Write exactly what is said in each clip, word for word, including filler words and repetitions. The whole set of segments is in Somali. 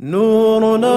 نورنا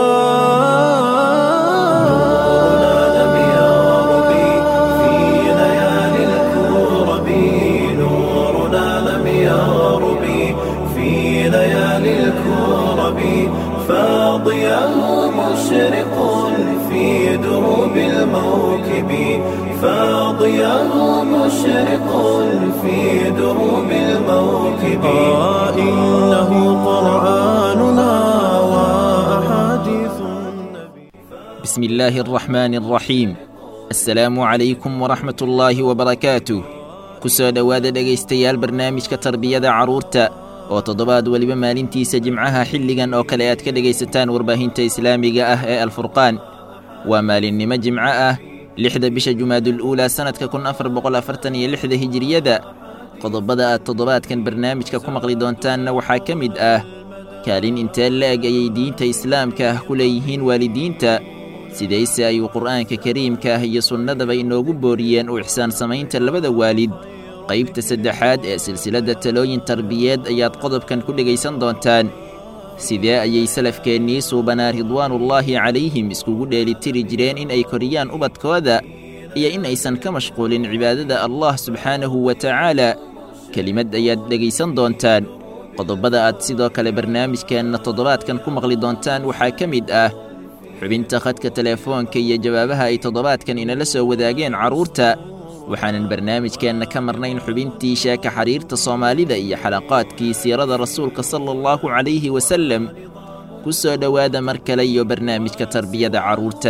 لم يغرب في ليالي الكرب. نورنا لم يغرب في ليالي الكرب. فاضياه مشرق في دروب الموكب. فاضياه مشرق في دروب الموكب. آه إنه قرآننا وأحاديث النبي. بسم الله الرحمن الرحيم. السلام عليكم ورحمة الله وبركاته. kusoo dhowaada dhegaystayaal barnaamijka tarbiyada carruurta oo toddobaad weliba maalintiisa jimcaha xilligan oo kale aad ka dhegaysataan warbaahinta islaamiga ah ee alfurqaan. waa maalinimo jimco ah lixda bisha jumaadul uulaa sannadka kun afar boqol afartan iyo lixda hijiriyada. qodobada aad toddobaadkan barnaamijka ku maqli doontaanna waxaa ka mid ah kaalin intee la-eg ayay diinta islaamka ah ku leeyihiin waalidiinta, sidayse ayuu qur'aanka kariimka ah iyo sunnadaba inoogu booriyeen u ixsaan samaynta labada waalid. qaybta saddexaad ee silsiladda talooyin tarbiyeed ayaad qodobkan ku dhegaysan doontaan. sidee ayay salafkeennii suubanaa ridwaanullaahi calayhim iskugu dheelitiri jireen in ay koriyaan ubadkooda iyo in aysan ka mashquulin cibaadada allah subxaanahu wa tacaala. kelimad ayaad dhegaysan doontaan. qodobada aad sidoo kale barnaamijkeenna toddobaadkan ku maqli doontaan waxaa ka mid ah xubinta khadka teleefoonka iyo jawaabaha ay toddobaadkan inala soo wadaageen carruurta. waxaanan barnaamijkeenna ka marnayn xubintii sheeka xariirta soomaalida iyo xalaqaadkii siirada rasuulka sala allahu calayhi wasallam. ku soo dhowaada mar kale iyo barnaamijka tarbiyada carruurta.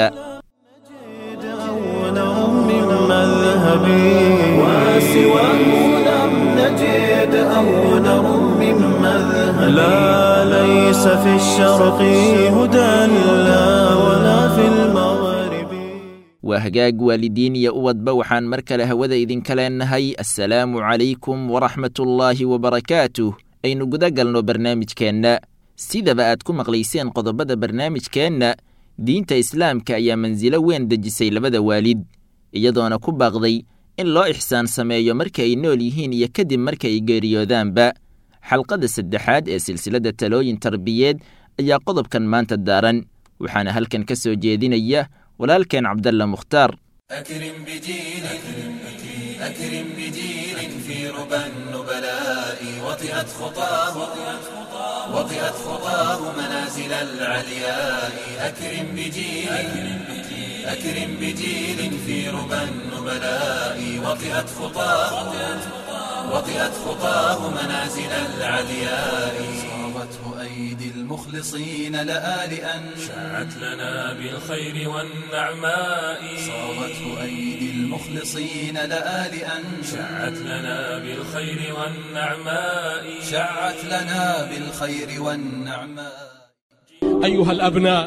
لا ليس في الشرق هدى لا ولا في المغرب. waa hagaag waalidiin iyo ubadba waxaan mar kale hawada idinka leenahay assalaamu calaykum waraxmatullaahi wabarakaatuh. aynu guda galno barnaamijkeenna. sidaba aad ku maqlayseen qodobada barnaamijkeenna, diinta islaamka ayaa mansilo weyn dejisay labada waalid, iyadoona ku baaqday in loo ixsaan sameeyo marka ay nool yihiin iyo kadib marka ay geeriyoodaanba. xalqada saddexaad ee silsiladda talooyin tarbiyeed ayaa qodobkan maanta daaran, waxaana halkan ka soo jeedinaya walaalkeen cabdalla mukhtaar. أكرم بجيل أكرم بجيل في ربى النبلاء وطئت خطاه وطئت خطاه منازل العلياء. أكرم بجيل أكرم بجيل في ربى النبلاء وطئت خطاه وطئت خطاه منازل العلياء. صابته أيدي المخلصين لآلئا شاعت لنا بالخير والنعماء. صابته أيدي المخلصين لآلئا شاعت لنا بالخير والنعماء. شاعت لنا بالخير والنعماء. أيها الأبناء،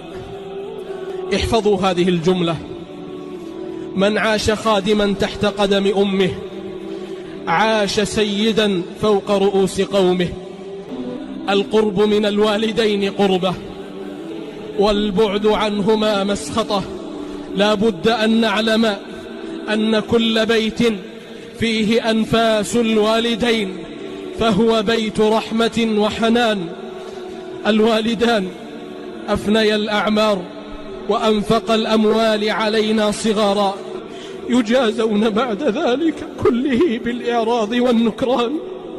احفظوا هذه الجملة: من عاش خادما تحت قدم أمه عاش سيدا فوق رؤوس قومه. القرب من الوالدين قربة والبعد عنهما مسخطة. لا بد أن نعلم أن كل بيت فيه أنفاس الوالدين فهو بيت رحمة وحنان. الوالدان أفنيا الأعمار وأنفق الأموال علينا صغارا، يجازون بعد ذلك كله بالإعراض والنكران.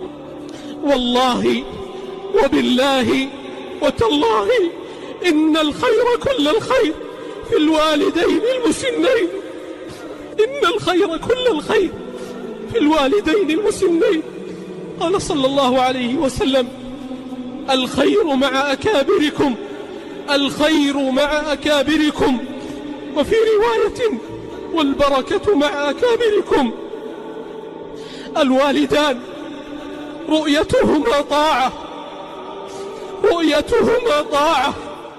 والله وبالله وتالله إن الخير كل الخير في الوالدين المسنين. إن الخير كل الخير في الوالدين المسنين. قال صلى الله عليه وسلم: الخير مع أكابركم الخير مع أكابركم. وفي رواية: والبركة مع أكابركم. الوالدان رؤيتهما طاعة رؤيتهما طاعة.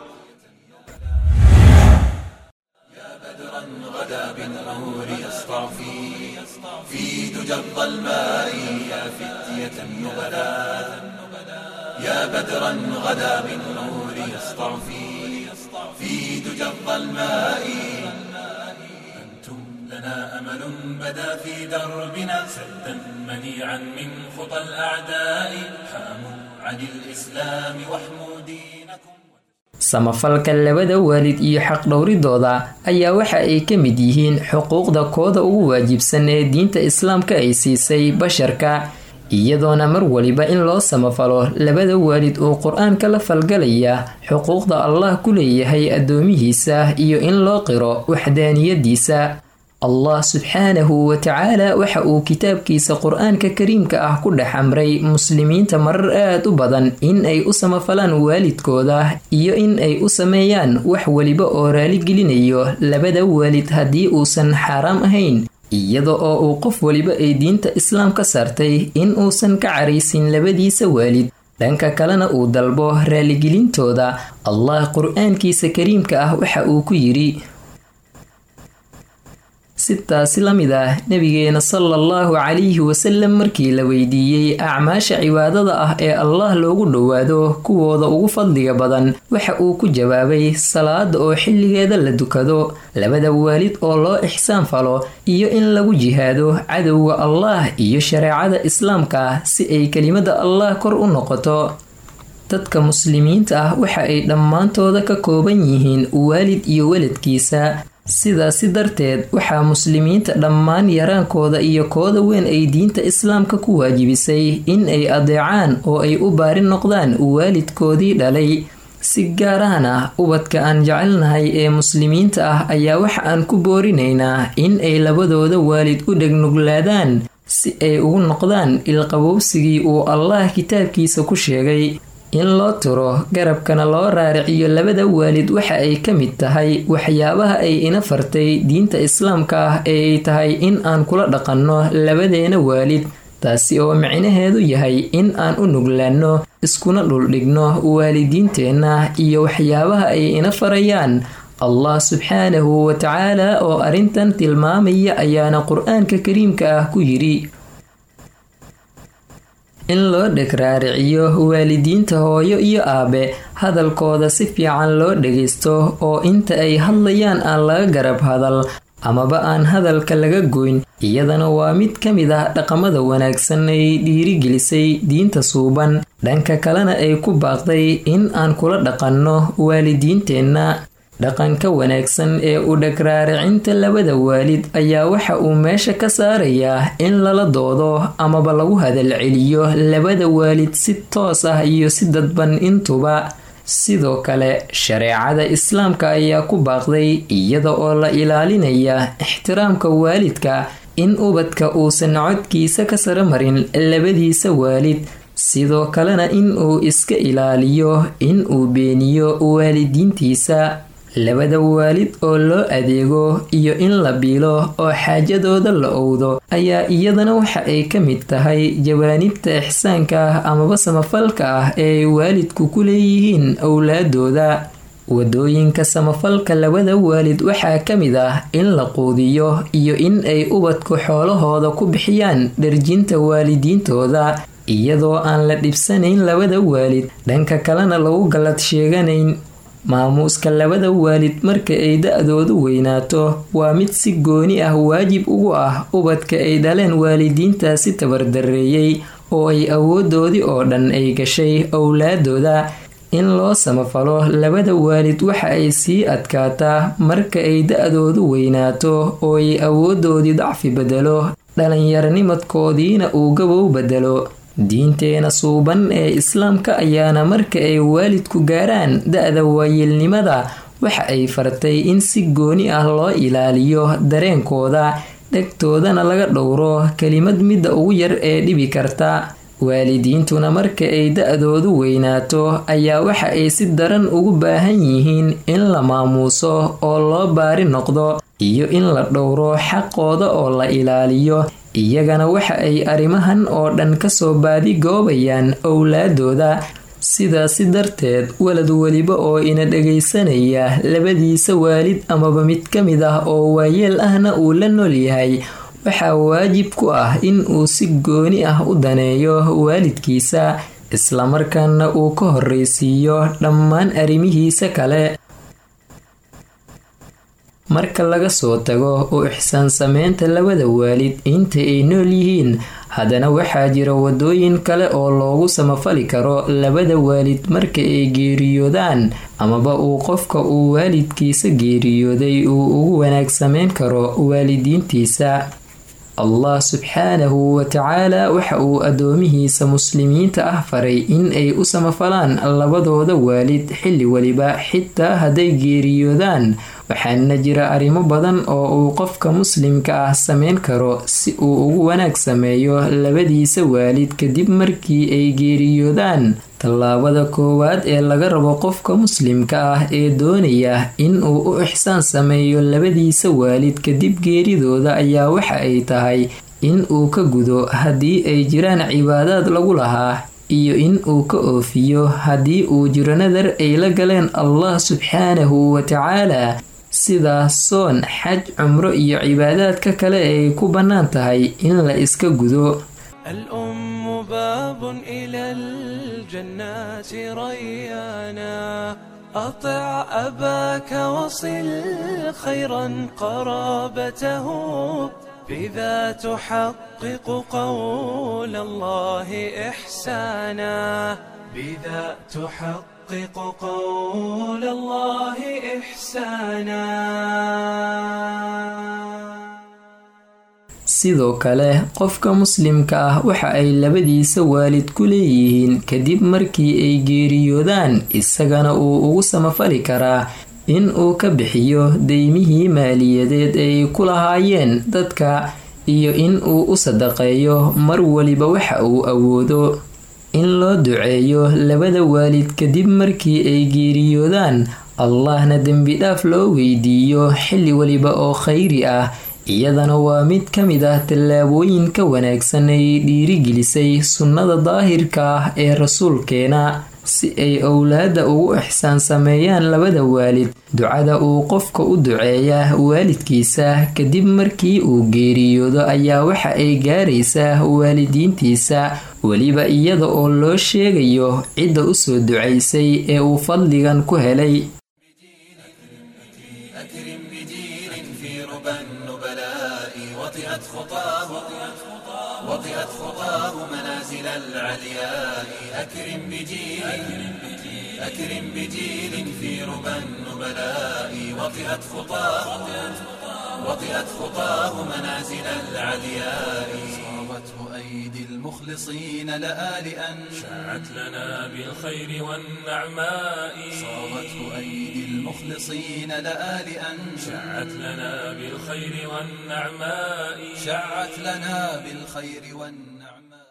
يا بدرا غدا بالنور يسطع في في دجى الظلماء يا فتية النبلاء. يا بدرا غدا بالنور يسطع في في دجى الظلماء. أنتم لنا أمل بدا في دربنا سدا منيعا من خطى الأعداء. حاموا عن الإسلام واحموا دينكم. samafalka labada waalid iyo xaqdhowridooda ayaa waxa ay ka mid yihiin xuquuqda kooda ugu waajibsan ee diinta islaamka ay siisay basharka, iyadoona mar waliba in loo samafalo labada waalid uu qur-aanka la falgalaya xuquuqda Allah ku leeyahay addoomihiisa iyo in loo qiro waxdaaniyadiisa. Allah subxaanahu wa tacaala waxa uu kitaabkiisa qur-aanka kariimka ah ku dhex amray muslimiinta marar aad u badan in ay u samafalaan waalidkooda iyo in ay u sameeyaan wax waliba oo raaligelinayo labada waalid haddii uusan xaaraam ahayn, iyada oo uu qof waliba ay diinta islaam ka saartay in uusan ka caraysin labadiisa waalid, dhanka kalena uu dalbo raaligelintooda. Allah qur-aankiisa kariimka ah waxa uu ku yidhi: sidaasi la mid ah nabigeena sallallahu calayhi wasallam markii la weydiiyey acmaasha cibaadada ah ee Allah loogu dhowaado kuwooda ugu fadliga badan, waxa uu ku jawaabay salaada oo xilligeeda la dukado, labada waalid oo loo ixsaan falo, iyo in lagu jihaado cadowga Allah iyo shareecada islaamka si ay kelimada Allah kor u noqoto. dadka muslimiinta ah waxa ay dhammaantooda ka kooban yihiin waalid iyo waladkiisa, sidaasi darteed waxaa muslimiinta dhammaan yaraankooda iyo kooda weyn ay diinta islaamka ku waajibisay in ay adeecaan oo ay u baari noqdaan waalidkoodii dhalay. si gaar ahna ubadka aan jecelnahay ee muslimiinta ah ayaa waxa aan ku boorinaynaa in ay labadooda waalid u dhegnuglaadaan si ay ugu noqdaan ilqabowsigii uu Allah kitaabkiisa ku sheegay. in loo turo garabkana loo raariciyo labada waalid waxa ay ka mid tahay waxyaabaha ay ina fartay diinta islaamka ah ee ay tahay in aan kula dhaqanno labadeena waalid, taasi oo micnaheedu yahay in aan u nuglaanno iskuna dhuldhigno waalidiinteenna iyo waxyaabaha ay ina farayaan. Allah subxaanahu wa tacaala oo arrintan tilmaamaya ayaana qur-aanka kariimka ah ku yidhi: in loo dheg raariciyo waalidiinta hooyo iyo aabe, hadalkooda si fiican loo dhagaysto oo inta ay hadlayaan aan laga garab hadal amaba aan hadalka laga goyn, iyadana waa mid ka mid ah dhaqamada wanaagsan ay dhiirigelisay diinta suuban, dhanka kalena ay ku baaqday in aan kula dhaqanno waalidiinteenna. dhaqanka wanaagsan ee u dhagraaricinta labada waalid ayaa waxa uu meesha ka saarayaa in lala doodo amaba lagu hadal celiyo labada waalid si toos ah iyo si dadban intuba. sidoo kale shareecada islaamka ayaa ku baaqday iyada oo la ilaalinaya ixtiraamka waalidka in ubadka uusan codkiisa ka sare marin labadiisa waalid, sidoo kalena in uu iska ilaaliyo in uu beeniyo waalidiintiisa. labada waalid oo loo adeego iyo in la biilo oo xaajadooda la owdo ayaa iyadana waxa ay ka mid tahay jawaanibta ixsaanka ah amaba samafalka ah ee waalidku ku leeyihiin owlaadooda. wadooyinka samafalka labada waalid waxaa ka mid ah in la quudiyo iyo in ay ubadku xoolahooda ku bixiyaan dharjinta waalidiintooda iyadoo aan la dhibsanayn labada waalid, dhanka kalena lagu gallad sheeganayn. maamuuska labada waalid marka ay da-doodu weynaato waa mid si gooni ah waajib ugu ah ubadka ay dhaleen waalidiintaasi tabardareeyey oo ay awoodoodii oo dhan ay gashay owlaadooda. in loo samafalo labada waalid waxa ay sii adkaataa marka ay da-doodu weynaato oo ay awoodoodii dacfi bedelo, dhallinyaranimadkoodiina uu gabow bedelo. diinteena suuban ee islaamka ayaana marka ay waalidku gaaraan da-da waayeelnimada waxa ay fartay in si gooni ah loo ilaaliyo dareenkooda, dhegtoodana laga dhowro kelimad midda ugu yar ee dhibi karta. waalidiintuna marka ay da-doodu weynaato ayaa waxa ay si daran ugu baahan yihiin in la maamuuso oo loo baari noqdo iyo in la dhowro xaqooda oo la ilaaliyo. iyagana waxa ay arrimahan oo dhan kasoo baadi goobayaan owlaadooda. sidaasi darteed walad weliba oo ina dhagaysanaya labadiisa waalid amaba mid ka mid ah oo waayeel ahna uu la nool yahay, waxaa waajib ku ah in uu si gooni ah u daneeyo waalidkiisa, islamarkaana uu ka horreysiiyo dhammaan arrimihiisa kale. marka laga soo tago u ixsaan sameynta labada waalid inta ay nool yihiin haddana waxaa jira wadooyin kale oo loogu samafali karo labada waalid marka ay geeriyoodaan amaba uu qofka uu waalidkiisa geeriyooday uu ugu wanaag sameyn karo waalidiintiisa. allah subxaanahu watacaala waxa uu addoomihiisa muslimiinta ah faray in ay u samafalaan labadooda waalid xilli waliba xitaa hadday geeriyoodaan, waxaana jira arrimo badan oo uu qofka muslimka ah sameyn karo si uu ugu wanaag sameeyo labadiisa waalid kadib markii ay geeriyoodaan. tallaabada koowaad ee laga rabo qofka muslimka ah ee doonaya in uu u ixsaan sameeyo labadiisa waalid kadib geeridooda ayaa waxa ay tahay in uu ka gudo haddii ay jiraan cibaadaad lagu lahaa iyo in uu ka oofiyo haddii uu jiro nadar ay la galeen allah subxaanahu watacaala sida soon, xaj, cumro iyo cibaadaadka kale ay ku bannaan tahay in la iska gudo. الأم باب إلى الجنات ريانا أطع أباك وصل خيرا قرابته بذا تحقق قول الله إحسانا بذا تحقق قول الله إحسانا. sidoo kale qofka muslimka ah waxa ay labadiisa waalid ku leeyihiin kadib markii ay geeriyoodaan isagana uu ugu samafali karaa in uu ka bixiyo deymihii maaliyadeed ay ku lahaayeen dadka iyo in uu u sadaqeeyo mar waliba waxa uu awoodo. in loo duceeyo labada waalid kadib markii ay geeriyoodaan allahna dembi dhaaf loo weydiiyo xilli waliba oo khayri ah iyadana waa mid ka mid ah tallaabooyinka wanaagsan ay dhiirigelisay sunnada daahirka ah ee rasuulkeena si ay owlaadda ugu ixsaan sameeyaan labada waalid. ducada uu qofka u duceeya waalidkiisa kadib markii uu geeriyoodo ayaa waxa ay gaaraysaa waalidiintiisa weliba iyada oo loo sheegayo cidda u soo ducaysay ee uu fadligan ku helay. وطئت خطاه منازل العلياء أكرم بجيل أكرم بجيل في ربى النبلاء وطئت خطاه وطئت خطاه منازل العلياء صابته أيدي المخلصين لآلئا شاعت لنا بالخير والنعماء صابته أيدي المخلصين لآلئا شاعت لنا بالخير والنعماء شاعت لنا بالخير والنعماء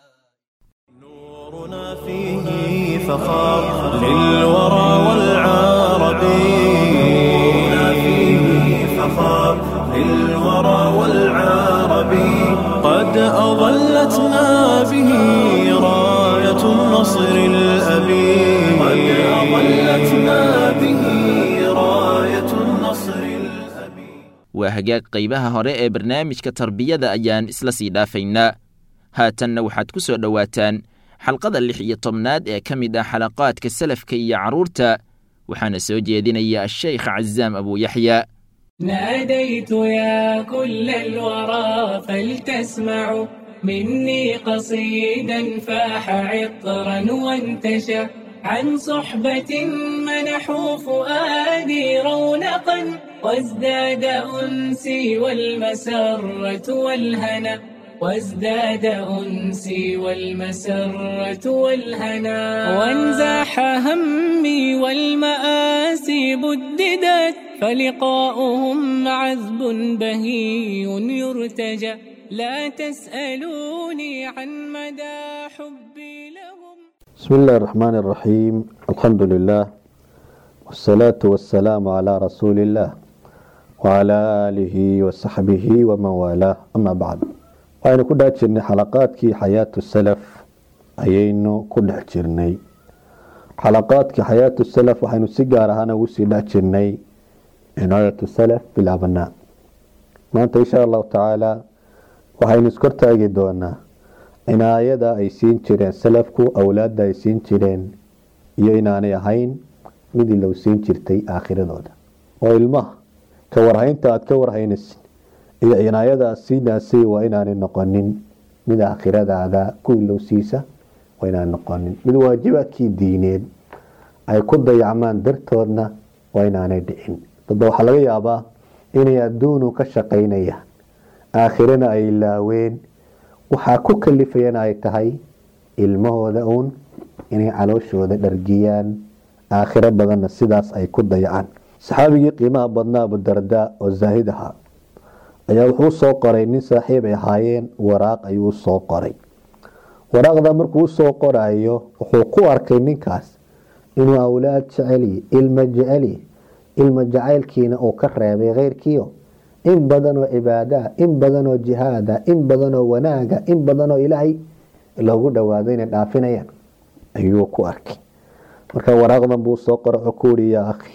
نورنا فيه فخار للورى والعربي نورنا فيه فخار للورى والعربي قد أظلتنا به راية النصر الأبي قد أظلتنا به راية النصر الأبي. waa hagaag qaybaha hore ee barnaamijka tarbiyada ayaan isla sii dhaafaynaa. haatanna waxaad ku soo dhowaataan xalqada lix iyo tobnaad ee ka mid ah xalaqaadka salafka iyo carruurta waxaana soo jeedinaya asheykh cazaam abu yaxya. ناديت يا كل الورى فلتسمعوا مني قصيدا فاح عطرا وانتشى عن صحبة منحوا فؤادي رونقا وازداد أنسي والمسرة والهنا وازداد أنسي والمسرة والهنا وانزاح همي والمآسي بددت فلقاؤهم عذب بهي يرتجى لا تسألوني عن مدى حبي لهم. بسم الله الرحمن الرحيم الحمد لله والصلاة والسلام على رسول الله وعلى آله وصحبه ومن والاه أما بعد. waxaynu ku dhex jirnay xalaqaadkii xayaatu salaf ayaynu ku dhex jirnay. xalaqaadkii xayaatu salaf waxaynu si gaar ahaan ugu sii dhex jirnay cinaayatu salaf bilaabanaa. maanta insha allahu tacaala waxaynu iskortaagi doonaa cinaayada ay siin jireen salafku awlaadda ay siin jireen iyo inaanay ahayn mid ilow siin jirtay aakhiradooda oo ilmaha ka warhaynta aad ka warhaynaysid iyo cinaayada siinaasay waa inaanay noqonin mid aakhiradaada ku ilowsiisa, waa inaanay noqonin mid waajibaadkii diineed ay ku dayacmaan dartoodna waa inaanay dhicin. dadba waxaa laga yaabaa inay adduunu ka shaqaynayaan aakhirana ay ilaaween, waxaa ku kalifayana ay tahay ilmahooda uun inay calooshooda dhargiyaan, aakhiro badanna sidaas ay ku dayacaan. saxaabigii qiimaha badnaa Abu Darda oo zaahid ahaa ayaa wuxuu soo qoray nin saaxiib ay ahaayeen, waraaq ayuu soo qoray. waraaqda markuu soo qorayo wuxuu ku arkay ninkaas inuu awlaad jeceli, ilma jeceli, ilma jacaylkiina uu ka reebay keyrkiio in badan oo cibaada, in badan oo jihaada, in badan oo wanaaga, in badan oo ilaahay loogu dhawaado inay dhaafinayaan ayuu ku arkay. marka waraaqdan buu soo qoray oo ku yiri yaa akhi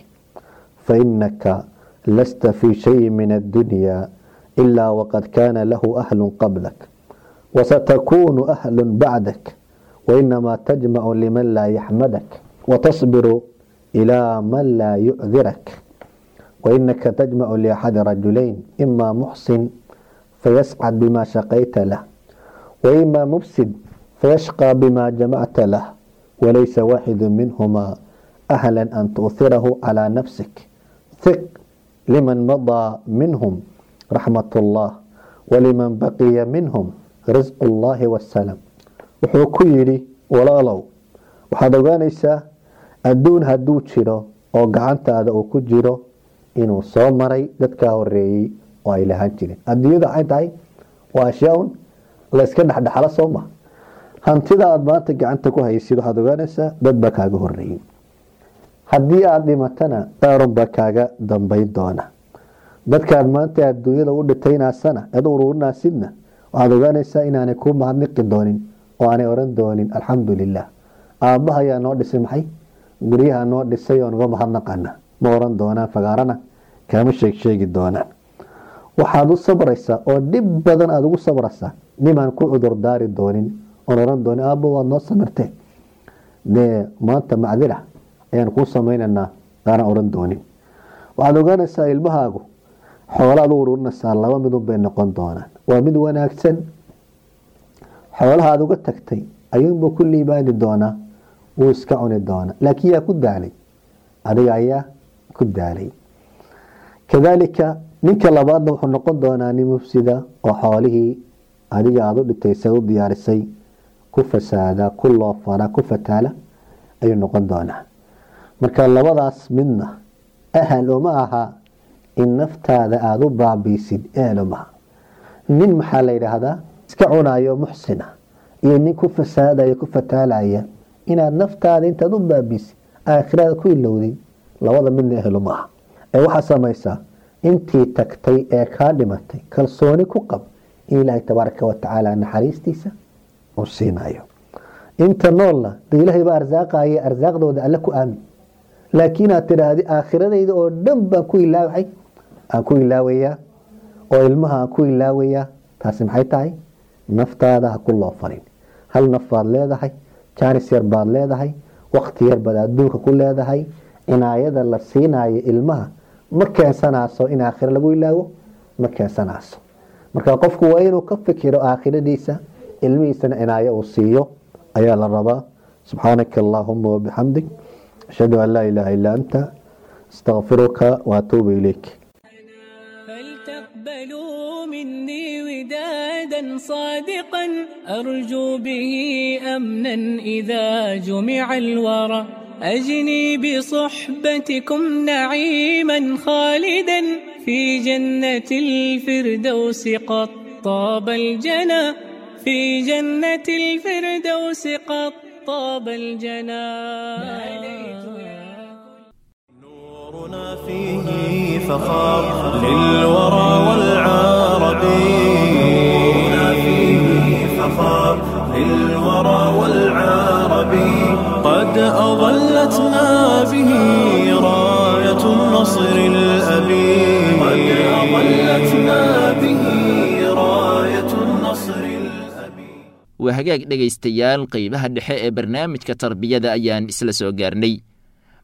fa innaka lasta fi shay min ad-dunya illa waqad kana lahu ahlun qablak wa satakunu ahlun ba'dak wa inma tajma'u liman la yahmadak wa tasbiru ila man la yu'dhirak wa innaka tajma'u li ahad rajulayn imma muhsin fayas'ad bima shaqayta lahu wa imma mufsid fayashqa bima jama'ta lahu وليس واحد منهما أهلا أن تؤثره على نفسك ثق لمن مضى منهم رحمة الله ولمن بقي منهم رزق الله والسلام. wuxuu ku yidhi walaalow waxaad ogaanaysaa adduun hadduu jiro oo gacantaada uu ku jiro inuu soo maray dadkaa horeeyey oo ay lahaan jireen. adduunyada waxay tahay waa ashyaa-un la iska dhexdhexala soo maha. hantida aad maanta gacanta ku haysid waxaad ogaanaysaa dad baa kaaga horeeyey. haddii aad dhimatana daarun baa kaaga dambayn doona. dadkaad maanta adduunyada u dhitaynaasana ad ururinaasidna waxaad ogaanaysaa inaanay kuu mahadniqi doonin oo aanay oran doonin alxamdulilah, aabbaha ayaa noo dhisay maxay guryaha noo dhisay oo naga mahadnaqana ma oran doonaan, fagaarana kaama sheeg sheegi doonaan. waxaad u sabraysaa oo dhib badan aad ugu sabraysaa nimaan ku cudur daari doonin oon oran doonin aabba waad noo samirtee dee maanta macdira ayaan kuu samaynaynaa aanan oran doonin. waxaad ogaanaysaa ilmahaagu xoolaad u ururinaysaa laba midun bay noqon doonaan. waa mid wanaagsan, xoolaha aad uga tagtay ayuunbuu ku liibaani doonaa, wuu iska cuni doonaa, laakiin yaa ku daalay? adiga ayaa ku daalay. kadaalika ninka labaadna wuxuu noqon doonaa nin mufsida oo xoolihii adiga aad u dhitaysay u diyaarisay ku fasaada, ku loofara, ku fataala ayuu noqon doonaa. marka labadaas midna ahal uma aha in naftaada aada u baabiisid, ahal uma aha. nin maxaa la yidhaahdaa iska cunayo muxsina iyo nin ku fasaadaya ku fataalaya inaad naftaada intaad u baabiisid aakhirada ku ilowdin, labada midna ahal uma aha. ee waxaa samaysaa intii tagtay ee kaa dhimatay kalsooni ku qab in ilaahay tabaaraka wa tacaala naxariistiisa uu siinayo. inta noolna de ilaahay baa arsaaqaya, arsaaqdooda alle ku aamin. laakiin aad tidhaahdi aakhiradayda oo dhan baan ku ilaaway aan ku ilaawayaa oo ilmaha aan ku ilaawayaa, taasi maxay tahay? naftaada ha ku loo farin. hal naf baad leedahay, jaanis yar baad leedahay, waqti yar baad adduunka ku leedahay. cinaayada la siinayo ilmaha ma keensanaaso in aakhiro lagu ilaawo, ma keensanaaso. marka qofku waa inuu ka fikiro aakhiradiisa, ilmihiisana cinaayo uu siiyo ayaa la rabaa. subxaanaka allaahuma wabixamdik ashhadu an laa ilaaha illaa anta astaqfiruka waatuubu ilayk. فلتقبلوا مني ودادا صادقا أرجو به أمنا إذا جمع الورى أجني بصحبتكم نعيما خالدا في جنة الفردوس قد طاب الجنى في جنة الفردوس قد طاب الجنى. نورنا فيه فخار للورى والعربي، نورنا فيه فخار للورى والعربي، قد أظلتنا به راية النصر الأبي، قد أظلتنا به راية النصر الأبي. waa hagaag dhegaystayaal qeybaha dhexe ee barnaamijka tarbiyada ayaan isla soo gaarnay.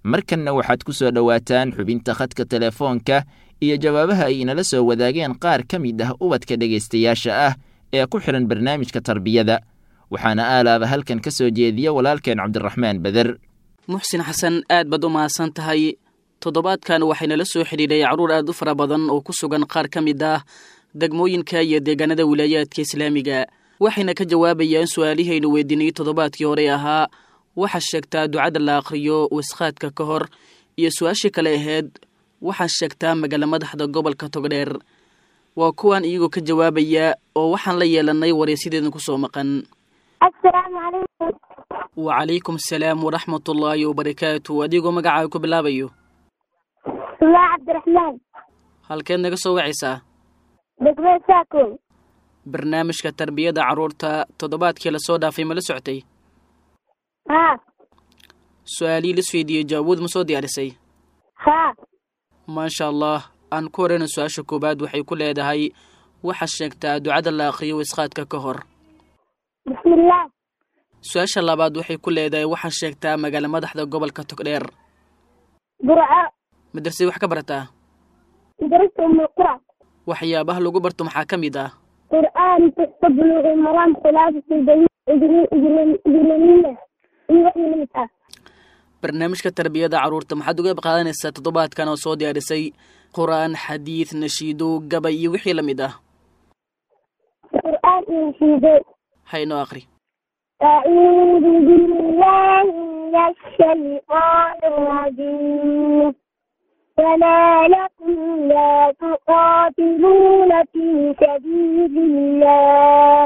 markanna waxaad ku soo dhowaataan xubinta khadka telefoonka iyo jawaabaha ay inala soo wadaageen qaar ka mid ah ubadka dhegaystayaasha ah ee ku xidhan barnaamijka tarbiyada waxaana aalaaba halkan ka soo jeediya walaalkeen cabdiraxmaan beder. muxsin xasan aad baad u mahadsan tahay. toddobaadkan waxaynala soo xidhiidhay carruur aad u fara badan oo ku sugan qaar ka mid ah degmooyinka iyo deegaanada wilaayaadka islaamiga, waxayna ka jawaabayaan su-aalihaynu weydiinay toddobaadkii hore ahaa waxaa sheegtaa ducada la akhriyo wasqaadka ka hor, iyo su-aashii kale ahayd waxaa sheegtaa magaala madaxda gobolka Togdheer. waa kuwan iyagoo ka jawaabaya oo waxaan la yeelanay wareysideedan ku soo maqan. assalaamu calaykum. wacalaykum asalaam waraxmatullaahi wabarakaatu. adigoo magacaaga ku bilaabayo? waa cabdiraxmaan. halkeed naga soo wacaysaa? degmada Saako. barnaamijka tarbiyada carruurta toddobaadkii la soo dhaafay ma la socotay? haa. su-aalihii la isweydiiyey jaawood ma soo diyaarisay? haa. maasha allah. aan ku horeyna su-aasha koowaad waxay ku leedahay waxaa sheegtaa ducada la akhriyo wasqaadka ka hor. bismillaah. su-aasha labaad waxay ku leedahay waxaa sheegtaa magaala madaxda gobolka Togdheer. burco. madrasay wax ka barataa? madrasa umul qura. waxyaabaha lagu barto maxaa ka mid ah? qur'aan, tabluuq, maraam, salaad, sujuud, ijri, ijri, ijri, iyo wixii la mid ah. barnaamijka tarbiyada carruurta maxaad uga qaadanaysaa toddobaadkan oo soo diyaarisay qur'aan, xadiid, nashiido, gabay iyo wixii la mid ah? qur'aan iyo nashiido. haynoo akhri. أعوذ بالله من الشيطان الرجيم. فما لكم لا تقاتلون في سبيل الله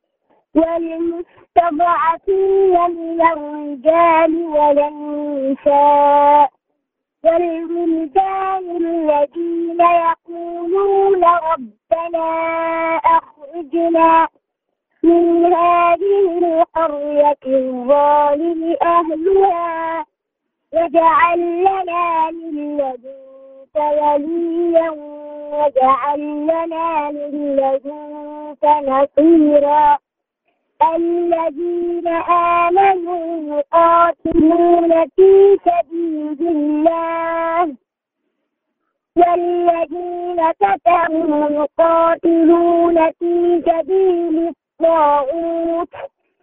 والمستضعفين من الرجال والنساء والولدان الذين يقولون ربنا أخرجنا من هذه القرية الظالم أهلها واجعل لنا من لدنك وليا واجعل لنا من لدنك نصيرا. الذين آمنوا يقاتلون في سبيل الله والذين كفروا يقاتلون في سبيل الطاغوت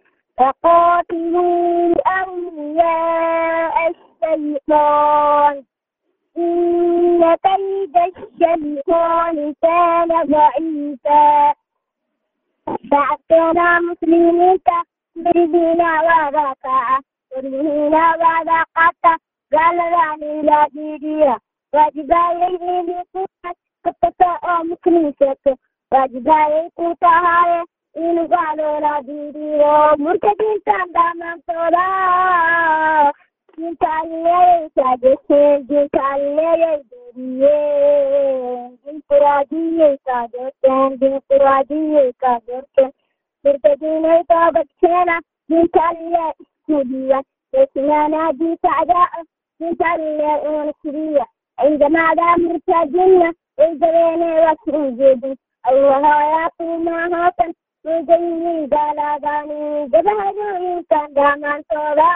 فقاتلوا أولياء الشيطان إن كيد الشيطان كان ضعيفا. فأعطنا مسلمين بربنا وركعة وربنا ورقة قال راني لا ديريا واجبايا لكوتا كتتا مسلمين واجبايا كوتا هاي إنو قالوا لا ديريا مرتدين تندام صدا جنتالي سادسين جنتالي ديريا جنترادية سادسين جنترادية سادسين مرتدين يتابتشينا جنتالي سودية يسمانا دي سعداء جنتالي ونسرية عندما دا مرتدين إجريني وسعودي الله يقول ما هاتن وجيني دالاداني جبهدو إنسان دامان صدا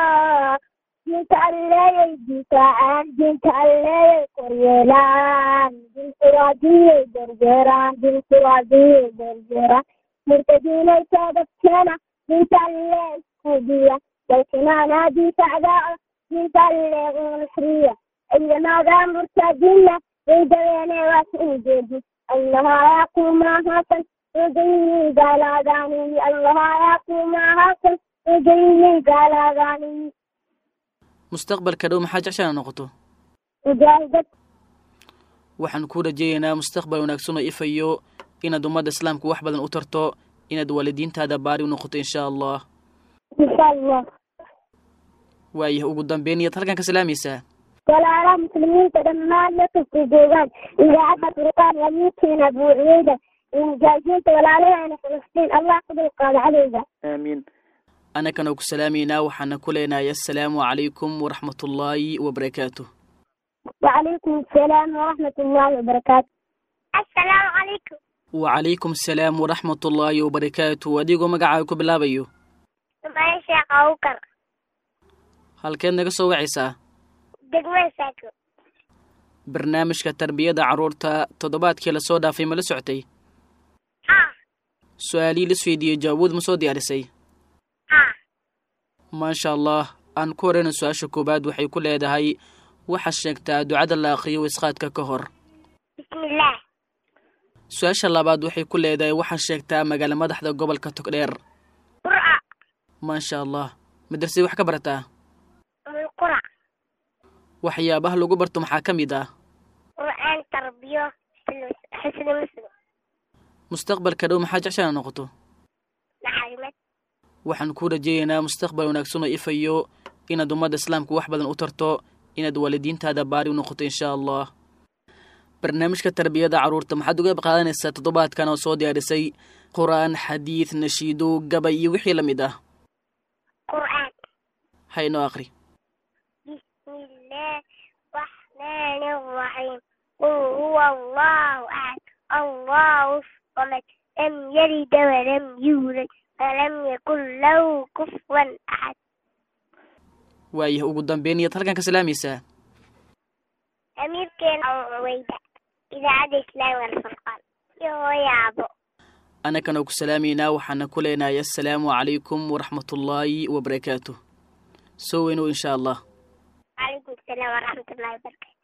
جنتالي دفاعان جنتالي كريلان جنترادية درجران جنترادية درجران مرتدين يتابتشينا جنتالي سودية يسمانا دي سعداء جنتالي ونسرية عندما دا مرتدين إجريني وسعودي الله يقول ما هاتن وجيني دالاداني الله يقول ما هاتن وجيني دالاداني. mustaqbalka dhow maxaa jeceshaana noqoto? mujaahidad. waxaan ku rajeeynaa mustaqbal wanaagsan oo ifayo inaad ummadda islaamka wax badan u tarto, inaad waalidiintaada baari u noqoto insha allah. insha allah. waayahay ugu dambeyn iyaad halkan ka salaamaysaa walaalaha muslimiinta dhammaan meelkasta joogaan idaacadda furqaan amiirkeena Abu Cubeyda iyo mujaahidiinta walaalaheena Filistiin allah ku dulqaado cadowga. aamiin. anakana ku salaamaynaa waxaana ku leenahay assalaamu calaykum waraxmatullaahi wabarakaatuh. وعليكم السلام ورحمة الله وبركاته. السلام عليكم. وعليكم السلام ورحمة الله وبركاته. أديكم مقعاكم بالله ما شيخ أوكر. هل كان نقصوا وعيسى؟ degmada saako. barnaamijka tarbiyada carruurta toddobaadkii lasoo dhaafay ma la socotay haa su-aalihii la isweydiiyey jaawood ma soo diyaarisay haa maasha allah aan ku horeyna su-aasha koowaad waxay ku leedahay waxaa sheegtaa ducada la aqriyo isqaadka ka hor bismillaah. su-aasha labaad waxay ku leedahay waxaa sheegtaa magaala madaxda gobolka togdheer qur'a maasha allah madrasada wax ka barataa umul qura waxyaabaha lagu barto maxaa ka mid ah qur'aan tarbiyo xisni muslim mustaqbalka dhow maxaa jeceshaana noqoto macaalimad. waxaan kuu rajeeyaynaa mustaqbal wanaagsan oo ifayo inaad ummadda islaamka wax badan u tarto inaad waalidiintaada baari u noqoto insha allah barnaamijka tarbiyada carruurta maxaad uga qaadanaysaa toddobaadkan oo soo diyaarisay qur'aan xadiid nashiido gabay iyo wixii la mid ah qur'aan. haynoo aqri bismillaah rahmaani rahiim qul huwa allahu ahad allahu samad lam yalid walam yuulad walam yakun lahu kufuwan ahad. waayah ugu dambeyn iyaad halkan ka salaamaysaa amiirkeena uweyda idaacadda islaam alfurqaan iyo hooyaabo annagana ku salaamaynaa waxaana ku leenahay assalaamu calaykum waraxmatullaahi wabarakaatuh soo weynow insha allah calaykum asalaam waraxmatullahi wabarakaatu.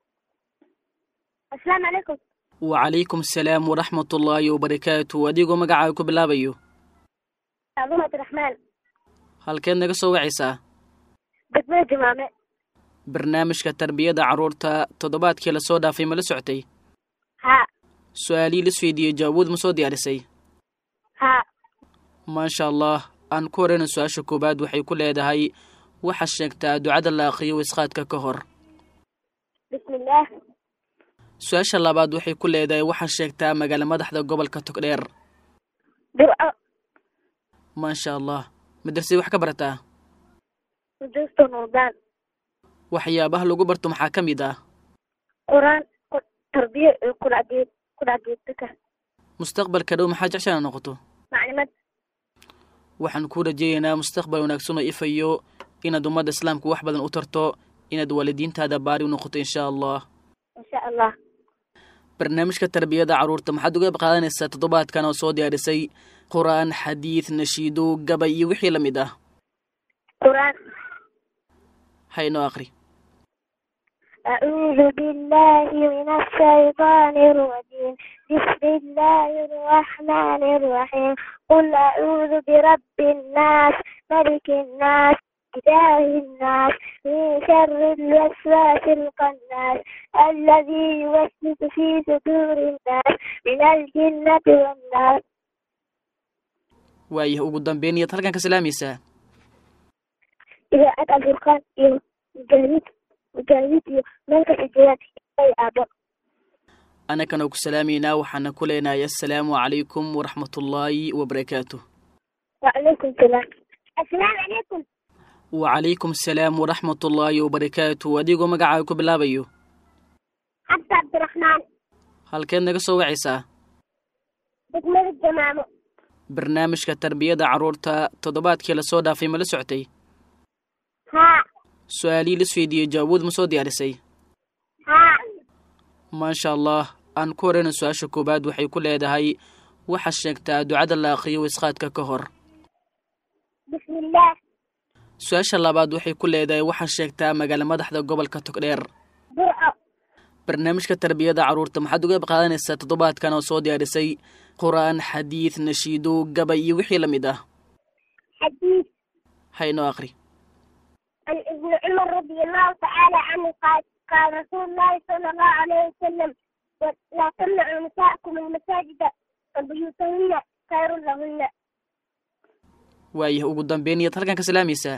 asalaamu calaykum. wacalaykum asalaam waraxmatullaahi wabarakaatu adigoo magacaaga ku bilaabayo abu abdiraxmaan halkeed naga soo wacaysaa degmada jumaame. barnaamijka tarbiyada carruurta toddobaadkii lasoo dhaafay ma la socotay haa su-aalihii la isweydiiyey jaawood ma soo diyaarisay haa maasha allah aan ku horeyna su-aasha koowaad waxay ku leedahay waxaa sheegtaa ducada la aqriyo isqaadka ka hor bismillaah. su-aasha labaad waxay ku leedahay waxaa sheegtaa magaala madaxda gobolka togdheer burco maasha allah madrasada wax ka barataa sujuusta nuudaan waxyaabaha lagu barto maxaa ka mid ah qur'aan tarbiyo iyo qur'adeed qur'adeedka mustaqbalka dhow maxaa jeceshaana noqoto maclimad. waxaan kuu rajeeyaynaa mustaqbal wanaagsan oo ifayo inaad ummadda islaamka wax badan u tarto inaad waalidiintaada baari u noqoto insha allah insha allah. barnaamijka tarbiyada carruurta maxaad uga qaadanaysaa toddobaadkan oo soo diyaarisay qur'aan xadiid nashiido gabay iyo wixii la mid ah qur'aan. haynoo aqri أعوذ بالله من الشيطان الرجيم بسم الله الرحمن الرحيم قل أعوذ برب الناس ملك الناس إله الناس من شر الوسواس الخناس الذي يوسوس في صدور الناس من الجنة والناس. waayah ugu dambeyn iyaad halkan ka salaamaysaa إذا أتى الفرقان مجاهد مجاهد ملك الجواد أي أبو annagana ku salaamaynaa waxaana ku leenahay assalaamu calaykum waraxmatullaahi wabarakaatuh وعليكم السلام. السلام عليكم. wacalaykum asalaam waraxmatullaahi wabarakaatu adigoo magacaaga ku bilaabayo عبد عبد الرحمن halkeed naga soo wacaysaa degmada jamaamo. barnaamijka tarbiyada carruurta toddobaadkii lasoo dhaafay ma la socotay haa su-aalihii la isweydiiyey jaawood ma soo diyaarisay haa maasha allah aan ku horeyna su-aasha koowaad waxay ku leedahay waxaa sheegtaa ducada la aqriyo isqaadka ka hor bismillaah. su-aasha labaad waxay ku leedahay waxaa sheegtaa magaala madaxda gobolka togdheer burco barnaamijka tarbiyada carruurta maxaad uga qaadanaysaa toddobaadkan oo soo diyaarisay qur'aan xadiid nashiido gabay iyo wixii la mid ah حديث haynoo aqri عن ابن عمر رضي الله تعالى عنه قال قال رسول الله صلى الله عليه وسلم لا تمنعوا نساءكم المساجد وبيوتهن خير لهن. waayah ugu dambeyn iyaad halkan ka salaamaysaa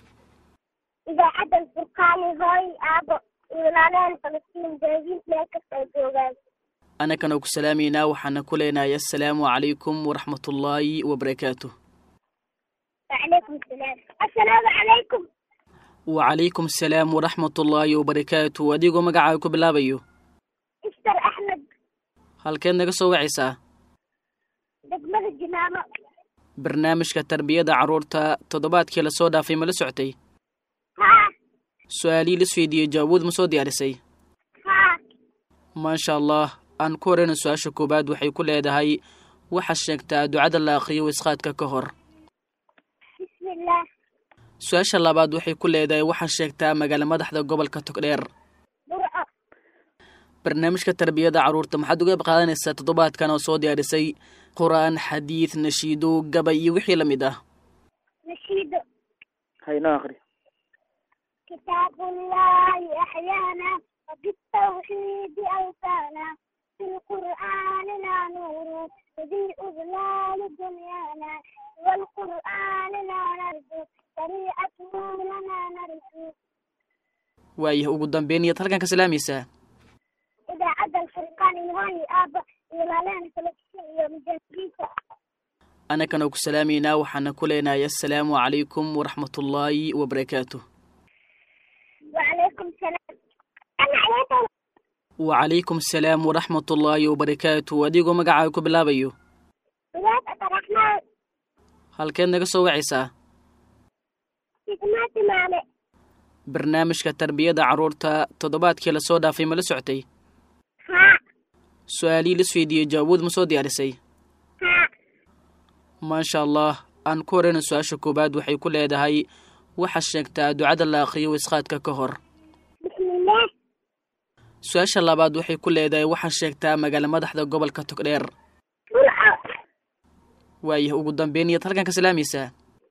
إذا عدا الفرقان هاي أبو إيرانان فلسطين جاهزين لا كفاية. annagana ku salaamaynaa waxaana ku leenahay assalaamu calaykum waraxmatullaahi wabarakaatuh وعليكم السلام. السلام عليكم. wacalaykum asalaam waraxmatullaahi wabarakaatu adigoo magacaaga ku bilaabayo إستر أحمد halkeed naga soo wacaysaa degmada jamaamo. barnaamijka tarbiyada carruurta toddobaadkii lasoo dhaafay ma la socotay haa su-aalihii lisweydiiyey jaawood ma soo diyaarisay ها maasha allah aan ku horeyna su-aasha koowaad waxay ku leedahay waxaad sheegtaa ducada la aqriyo wisqaadka ka hor بسم الله su-aasha labaad waxay ku leedahay waxaad sheegtaa magaala madaxda gobolka togdheer برعة barnaamijka tarbiyada carruurta maxaad uga qaadanaysaa toddobaadkan oo soo diyaarisay qur-aan xadiid nashiido gabay iyo wixii la mid ah نشيد haynoo aqri كتاب الله أحيانا وبالتوحيد أوفانا في القرآن لا نور يضيء ظلال دنيانا والقرآن لا نرجو شريعته لنا نرجو waayah ugu dambeyn iyaad halkan ka salaamaysaa إذا عدى الفرقان نهاية آبا إيرالان فلسطين يوم جنبيته annakana ku salaamaynaa waxaana ku leenahay assalaamu calaykum waraxmatullaahi wabarakaatuh وعليكم السلام أنا عليكم wacalaykum asalaam waraxmatullaahi wabarakaatuh adigoo magacaaga ku bilaabayo بلاد عبد الرحمن halkeed naga soo wacaysaa سيدماتي مالي barnaamijka tarbiyada carruurta toddobaadkii la soo dhaafay ma la socotay ها su-aalihii lisweydiiyey jaawood ma soo diyaarisay ها maasha allah aan ku horeyna su-aasha koowaad waxay ku leedahay waxaad sheegtaa ducada la aqriyo wisqaadka ka hor بسم الله su-aasha labaad waxay ku leedahay waxaad sheegtaa magaala madaxda gobolka togdheer برعة waayah ugu dambeyn iyaad halkan ka salaamaysaa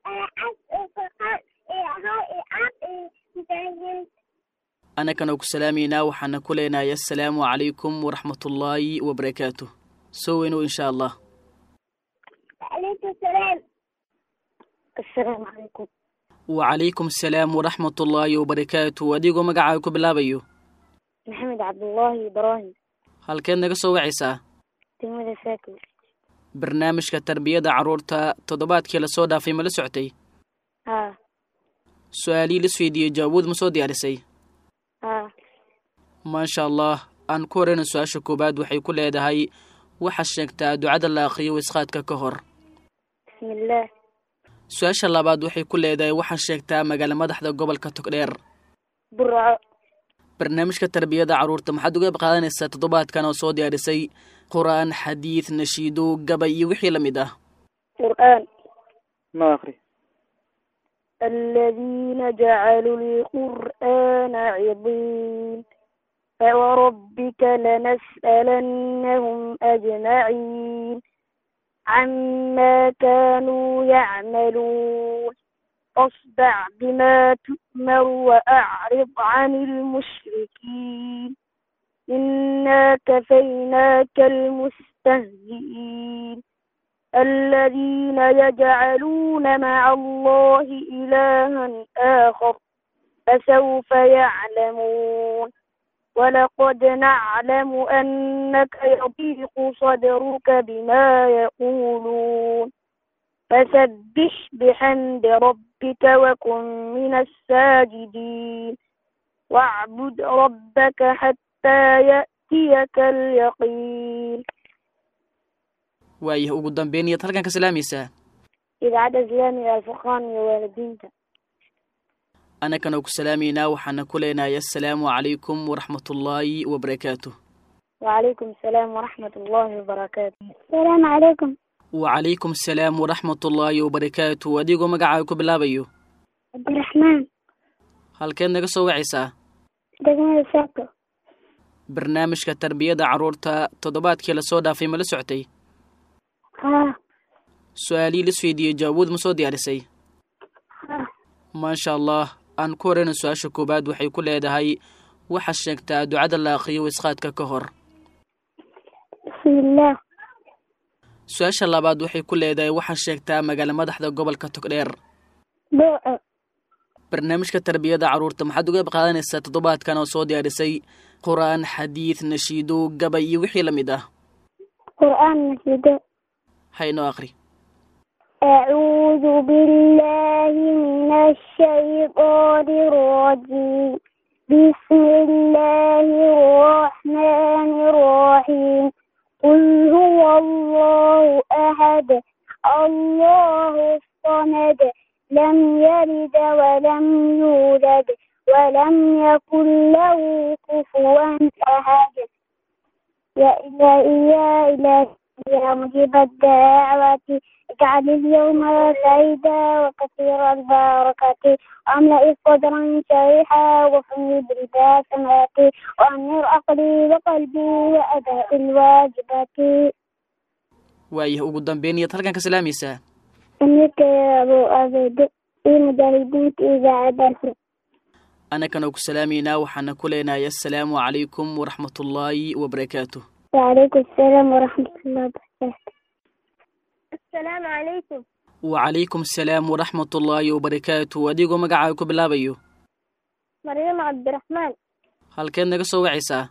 annakana ku salaamaynaa waxaana ku leenahay assalaamu calaykum waraxmatullaahi wabarakaatuh soo weynow insha allah عليكم السلام السلام عليكم wacalaykum asalaam waraxmatullaahi wabarakaatuh adigoo magacaaga ku bilaabayo محمد عبد الله إبراهيم halkeed naga soo wacaysaa تلميذ ساكن barnaamijka tarbiyada carruurta toddobaadkii la soo dhaafay ma la socotay ها su-aalihii lisweydiiyey jaawood ma soo diyaarisay ها maasha allah aan ku horeyna su-aasha koowaad waxay ku leedahay waxaad sheegtaa ducada la aqriyo wisqaadka ka hor بسم الله su-aasha labaad waxay ku leedahay waxaad sheegtaa magaala madaxda gobolka togdheer برعة barnaamijka tarbiyada carruurta maxaad uga qaadanaysaa toddobaadkan oo soo diyaarisay qur-aan xadiid nashiido gabay iyo wixii la mid ah قرآن noo aqri الذين جعلوا القرآن عضين فوربك لنسألنهم أجمعين عما كانوا يعملون أصدع بما تؤمر وأعرض عن المشركين إنا كفيناك المستهزئين الذين يجعلون مع الله إلها آخر فسوف يعلمون ولقد نعلم أنك يضيق صدرك بما يقولون فسبح بحمد ربك وكن من الساجدين واعبد ربك حتى يأتيك اليقين waayah ugu dambeyn iyaad halkan ka salaamaysaa إذا عاد إسلامي الفقان والدين annakana ku salaamaynaa waxaana ku leenahay assalaamu calaykum waraxmatullaahi wabarakaatuh وعليكم السلام ورحمة الله وبركاته السلام عليكم wacalaykum asalaam waraxmatullaahi wabarakaatuh adigoo magacaaga ku bilaabayo عبد الرحمن halkeed naga soo wacaysaa دقمة ساكو barnaamijka tarbiyada carruurta toddobaadkii la soo dhaafay ma la socotay ها su-aalihii lisweydiiyey jaawood ma soo diyaarisay ها maasha allah aan ku horeyna su-aasha koowaad waxay ku leedahay waxaad sheegtaa ducada la aqriyo wisqaadka ka hor بسم الله su-aasha labaad waxay ku leedahay waxaad sheegtaa magaala madaxda gobolka togdheer بوعة barnaamijka tarbiyada carruurta maxaad uga qaadanaysaa toddobaadkan oo soo diyaarisay qur-aan xadiid nashiido gabay iyo wixii la mid ah قرآن نشيد haynoo aqri أعوذ بالله من الشيطان الرجيم بسم الله الرحمن الرحيم قل هو الله أحد الله الصمد لم يلد ولم يولد ولم يكن له كفوا أحد يا إلهي يا إلهي يا مجيب الدعوات اجعل اليوم سعيدا وكثير البركات واملأ صدرا شريحا وفي بالباس سماتي وأنير عقلي وقلبي وأداء الواجبات. وايه ugu dambeyniyad halkan ka salaamaysaa أمك يا أبو أبد إيه مجاهدين إذا عدل أنا كانوا كسلامينا وحنا كلنا السلام عليكم ورحمة الله وبركاته. وعليكم السلام ورحمة الله وبركاته. السلام عليكم. وعليكم السلام ورحمة الله وبركاته. وديكم مقعاكم بالله بيو مريم عبد الرحمن. هل كان نقصوا وعيسى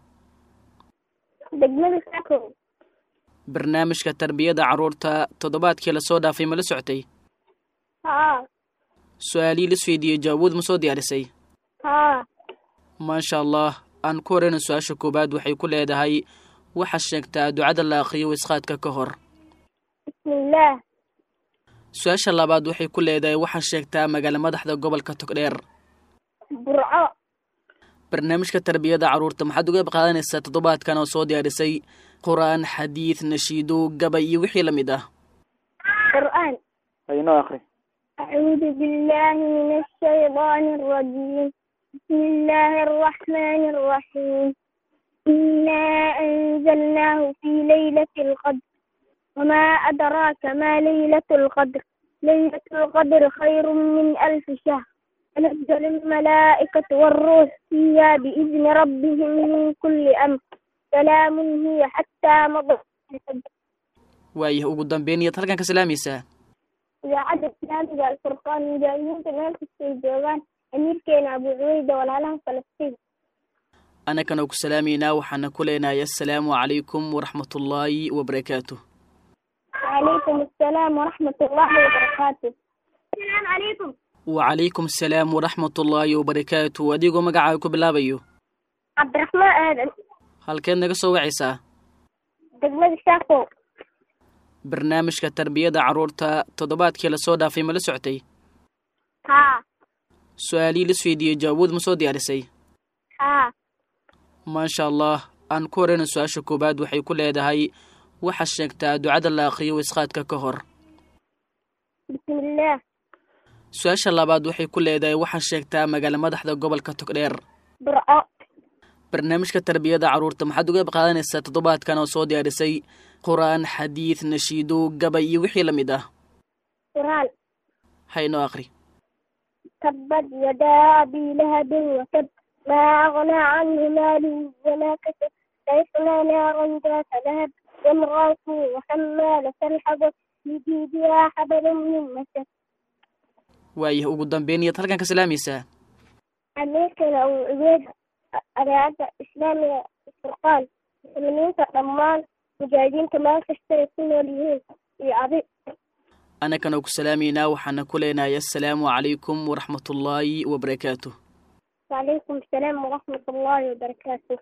دجمل ساكو برنامج كتربية عرورتا تضبات كلا صودا في ملسعتي ها سؤالي لسويدي جاود مصودي عرسي ها ما شاء الله أن كورن سؤال شكوباد وحي كل هذا هاي وحشكتا دعاء الله أخي وإسخاتك كهر بسم الله. سؤال شلاباد وحي كل هذا وحشكتا مقال مدح ذا قبل كتقرير برعاء برنامج كتربية عرورتا محدو قبل قادان الساتضبات كانوا صودي عرسي قرآن حديث نشيدو قبي وحي لمده قرآن. أين أخي؟ أعوذ بالله من الشيطان الرجيم. بسم الله الرحمن الرحيم. إنا أنزلناه في ليلة القدر وما أدراك ما ليلة القدر ليلة القدر خير من ألف شهر تنزل الملائكة والروح فيها بإذن ربهم من كل أمر سلام هي حتى مضى الفجر. وايه ugu dambeyniyad halkan ka salaamaysaa إذا عدد سلامي الفرقان مجاهدين تنال في الجوان أمير كان أبو عبيدة والعالم فلسطين. أنا كانوا كسلامينا وحنا كلنا السلام عليكم ورحمة الله وبركاته. وعليكم السلام ورحمة الله وبركاته. السلام عليكم. وعليكم السلام ورحمة الله وبركاته. وديكم مقعاكم بالله بيو عبد الرحمن آدم. هل كان نقصوا وعيسى دجمل ساكو برنامج كتربية عرورتا تضبات كلا صودا في ملسعتي ها سؤالي لسويدي جاود مصودي عرسي ها ما شاء الله أن كورن سؤال شكوباد وحي كل هذا هاي وحشكتا دعاء الله أخي وإسخاتك كهر بسم الله. سؤال شلاباد وحي كل هذا وحشكتا مقال مدح ذا قبل كتقرير برعاء برنامج كتربية عرورتا محدو قبل قادان الساتضبات كانوا صودي عرسي قرآن حديث نشيدو قبي وحي لمده قرآن. هينو أخري تبت يدا أبي لهب وتب ما أغنى عنه ماله وما كسب سيصلى نارا ذات لهب وامرأته وحمالة الحطب في جيدها حبل من مسد. وايه ugu dambeyniyad halkan ka salaamaysaa أمريكا أو عبيد الرئاسة الإسلامية الفرقان المسلمين تضمان مجاهدين كمان تشتري كل اليوم يعطي. أنا كانوا كسلامينا وحنا كلنا السلام عليكم ورحمة الله وبركاته. وعليكم السلام ورحمة الله وبركاته.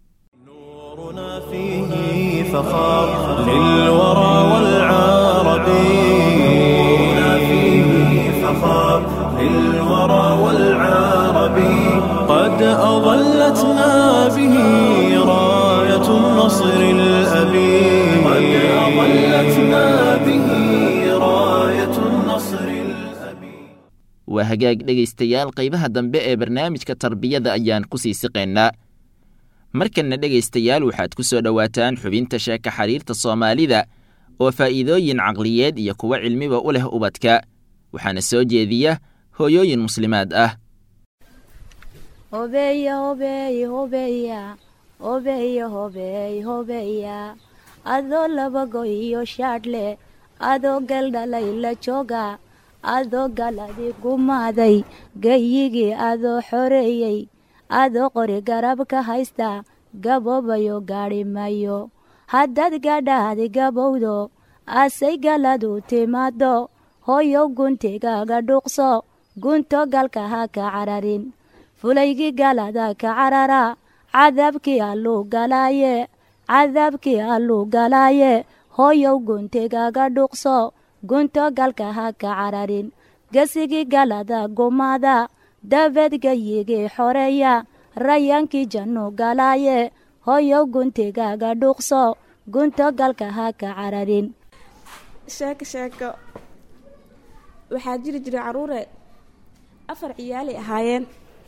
نورنا فيه فخار للورى والعربي نورنا فيه فخار للورى والعربي قد أظلتنا به راية النصر الأبي قد أظلتنا به راية النصر الأبي. waa hagaag dhegaystayaal qaybaha dambe ee barnaamijka tarbiyada ayaan ku sii siqaynaa markanna dhegaystayaal waxaad ku soo dhowaataan xubinta sheeka xariirta soomaalida oo faa'iidooyin caqliyeed iyo kuwa cilmiba u leh ubadka waxaana soo jeediya hooyooyin muslimaad ah. hobeya hobeya hobeya hobeya hobeya hobeya adoo laba go iyo shaadhle adoo galdhalay la jooga adoo galadi gumaaday gayigii adoo xoreeyey adoo qori garab ka haysta gaboobayo gaadhi mayo haddaad gadhaadi gabowdo asay galadu timaado hooyow guntigaaga dhuuqso gunto galka ha ka cararin fulaygii galada ka carara cadaabkii alluu galaaye cadaabkii alluu galaaye hooyow guntigaaga dhuuqso gunto galka ha ka cararin gesigii galada gumaada dabadgayigii xoreeya rayaankii jannu galaaye hoyo guntigaaga dhuuqso gunto galka ha ka cararin sheeko sheeko waxaa jiri jiray caruure afar ciyaalay ahaayeen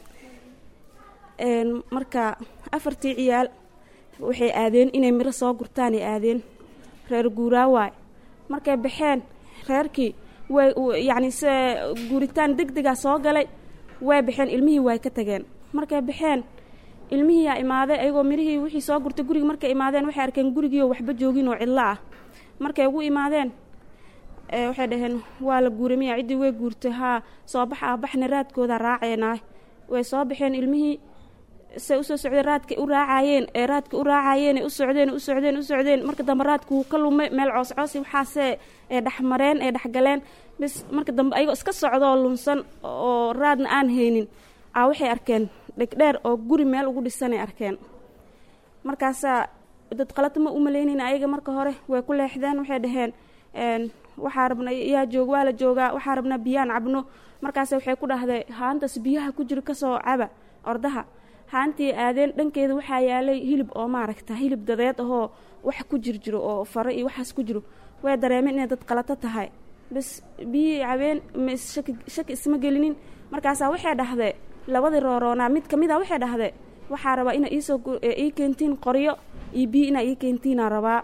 marka afartii ciyaal waxay aadeen inay miro soo gurtaan ay aadeen reer guuraawaay markay baxeen reerkii way yacni se guuritaan deg degaa soo galay way baxeen ilmihii way ka tageen markay baxeen ilmihii yaa imaaday ayagoo mirihii wixii soo gurtay guriga markay imaadeen waxay arkeen gurigiioo waxba joogin oo cidlo ah markay ugu imaadeen waxay dhaheen waa la guuray miya ciddii way guurtay haa soo bax ah baxna raadkooda raaceenaah way soo baxeen ilmihii se usoo socdeen raadkay u raacayeen ee raadka u raacayeen u socdeen u socdeen u socdeen marka dambe raadku wuu ka lumay meel coos coosi waxaase ee dhexmareen ee dhexgaleen bis marka dambe ayagoo iska socdoo lunsan oo raadna aan haynin aa waxay arkeen dhegdheer oo guri meel ugu dhisanay arkeen markaasaa dad qalata ma u malaynayna ayaga marka hore way ku leexdeen waxay dhaheen waxaa rabna yaa joog waa la joogaa waxaa rabnaa biyaan cabno markaase waxay ku dhahday haantaas biyaha ku jiro kasoo caba ordaha haantii aadeen dhankeeda waxaa yaalay hilib oo maaragta hilib dadeed ahoo wax ku jir jiro oo faro iyo waxaas ku jiro way dareemeen inay dad qalato tahay bas biyii cabeen shaki shaki isma gelinin markaasaa waxay dhahday labadii rooroonaa mid ka mid a waxay dhahday waxaa rabaa inaa iisoo ii keentiin qoryo iyo biyo inaa ii keentiinaa rabaa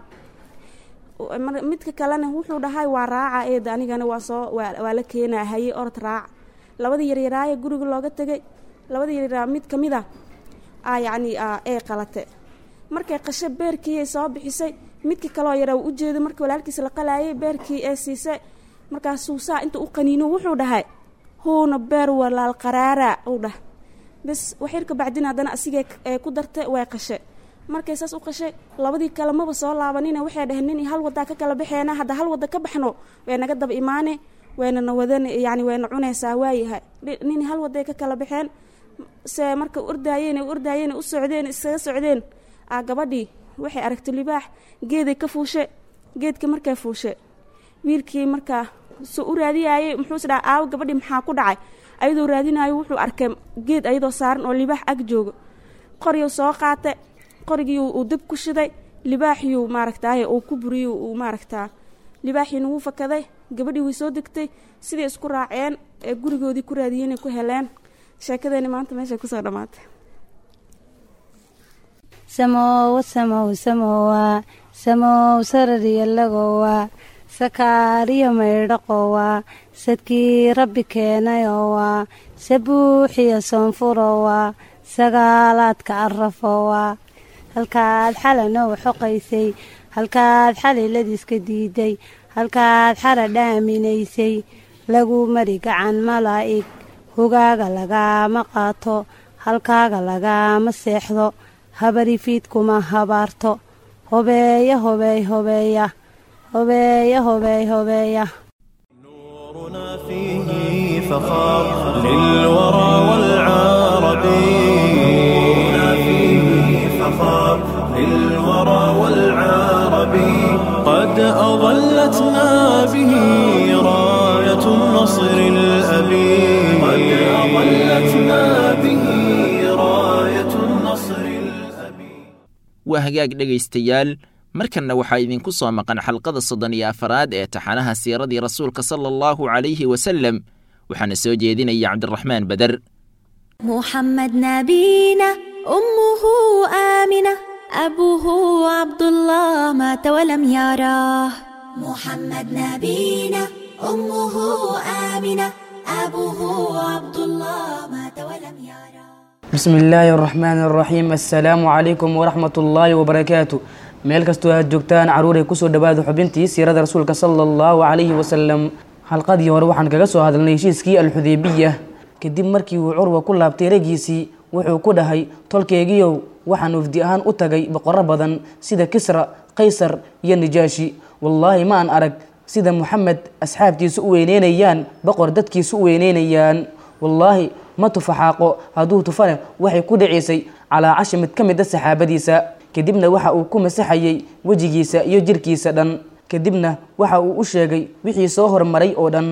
midka kalena wuxuu dhahay waa raaca eeda anigana waa soo waa la keenaa haye orod raac labadii yaryaraaye guriga looga tegay labadii yaryaraa mid ka mid a aa yacni ee qalate markay qasho beerkii ay soo bixisay midka kaloo yaraa u ujeedo markii walaalkiisa la qalaayay beerkii ee siisay markaasuu saa inta u qaniino wuxuu dhahay huuna beer walaal qaraara uu dhah bas waxyarka bacdin haddana asigee ee ku dartay way qashe markay saas u qashay labadii kale maba soo laabanina waxay dhaheen nin hal wadaa ka kala baxeena hadda hal wada ka baxno way naga daba imaane wayna na wadan yacni wayna cunaysaa waayahay nin hal waday ka kala baxeen se marka ordaayeen ordaayeen u socdeen isaga socdeen aa gabadhii waxay aragtay libaax geeday ka fuushe geedka markay fuushe wiilkii markaa soo u raadiyaayay muxuu isdhaa aawo gabadhii maxaa ku dhacay ayadoo raadinaayo wuxuu arkay geed ayadoo saaran oo libaax ag joogo qoriyuu soo qaatay qorigii uu dib ku shiday libaaxiyuu maaragtaaye uu ku buriyey uu maaragtaa libaaxiina wuu fakaday gabadhii way soo degtay sidai isku raaceen ee gurigoodii ku raadiyeenay ku heleen sheekadeeni maanta meeshay kusoo dhammaatay samowa samow samowa samow sarariyalagowa sakaariyo maydhaqowa sadkii rabbi keenayowa sabuuxiyo soonfurowa sagaalaadka arafowa halkaad xalanow xoqaysay halkaad xaliladiiska diiday halkaad xara dhaaminaysay lagu mari gacan malaa'ig hogaaga lagaama qaato halkaaga lagaama seexdo habarifiidkuma habaarto hobeeya hobeey hobeeya hobeeya hobeey hobeeya نورنا فيه فخار للورى والعربي نورنا فيه فخار للورى والعربي قد أظلتنا به راية النصر الأبي قد أظلتنا به راية النصر الأبي وهجاج dhegaystayaal markanna waxaa idinku soo maqan xalqada soddon iyo afaraad ee taxanaha siiradii rasuulka sala allahu calayhi wasallam waxaana soo jeedinaya cabdiraxmaan bader محمد نبينا أمه آمنة أبوه عبد الله مات ولم يراه محمد نبينا أمه آمنة أبوه عبد الله مات ولم يراه بسم الله الرحمن الرحيم السلام عليكم ورحمة الله وبركاته meel kastoo aad joogtaan caruuray kusoo dhawaada xubintii siirada rasuulka sala allahu calayhi wasalam xalqadii hore waxaan kaga soo hadalnay heshiiskii alxudeybiya kadib markii uu curwa ku laabtay ragiisii wuxuu ku dhahay tolkeygiyow waxaan ufdi ahaan u tagay boqorro badan sida kisra qaysar iyo najaashi wallaahi ma aan arag sida moxamed asxaabtiisu u weyneynayaan boqor dadkiisu u weyneynayaan wallaahi ma tufaxaaqo hadduu tufane waxay ku dhacaysay calaa cashi mid ka mid a saxaabadiisa kadibna waxa uu ku masaxayay wejigiisa iyo jirkiisa dhan kadibna waxa uu u sheegay wixii soo hormaray oo dhan